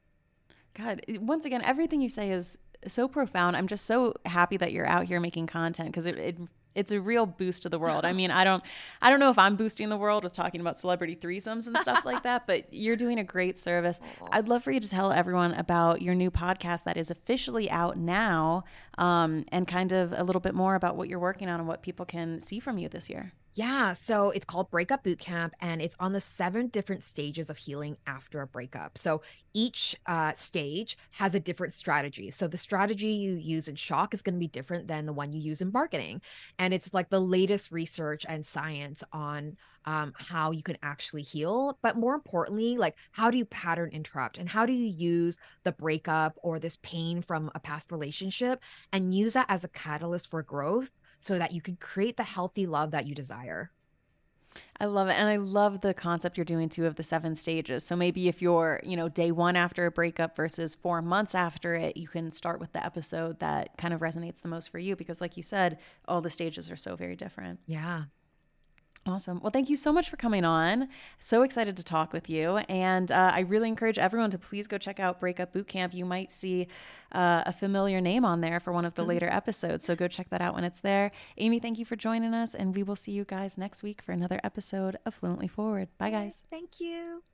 [SPEAKER 1] God, once again, everything you say is so profound. I'm just so happy that you're out here making content because it, it it's a real boost to the world. I mean, I don't, I don't know if I'm boosting the world with talking about celebrity threesomes and stuff like that, but you're doing a great service. I'd love for you to tell everyone about your new podcast that is officially out now, um, and kind of a little bit more about what you're working on and what people can see from you this year.
[SPEAKER 2] Yeah, so it's called Breakup Bootcamp, and it's on the seven different stages of healing after a breakup. So each uh, stage has a different strategy. So the strategy you use in shock is going to be different than the one you use in bargaining. And it's like the latest research and science on um, how you can actually heal. But more importantly, like how do you pattern interrupt and how do you use the breakup or this pain from a past relationship and use that as a catalyst for growth, so that you can create the healthy love that you desire.
[SPEAKER 1] I love it. And I love the concept you're doing too of the seven stages. So maybe if you're, you know, day one after a breakup versus four months after it, you can start with the episode that kind of resonates the most for you. Because like you said, all the stages are so very different.
[SPEAKER 2] Yeah.
[SPEAKER 1] Awesome. Well, thank you so much for coming on. So excited to talk with you. And uh, I really encourage everyone to please go check out Breakup Bootcamp. You might see uh, a familiar name on there for one of the mm-hmm. later episodes. So go check that out when it's there. Amy, thank you for joining us. And we will see you guys next week for another episode of Fluently Forward. Bye, guys.
[SPEAKER 2] Thank you.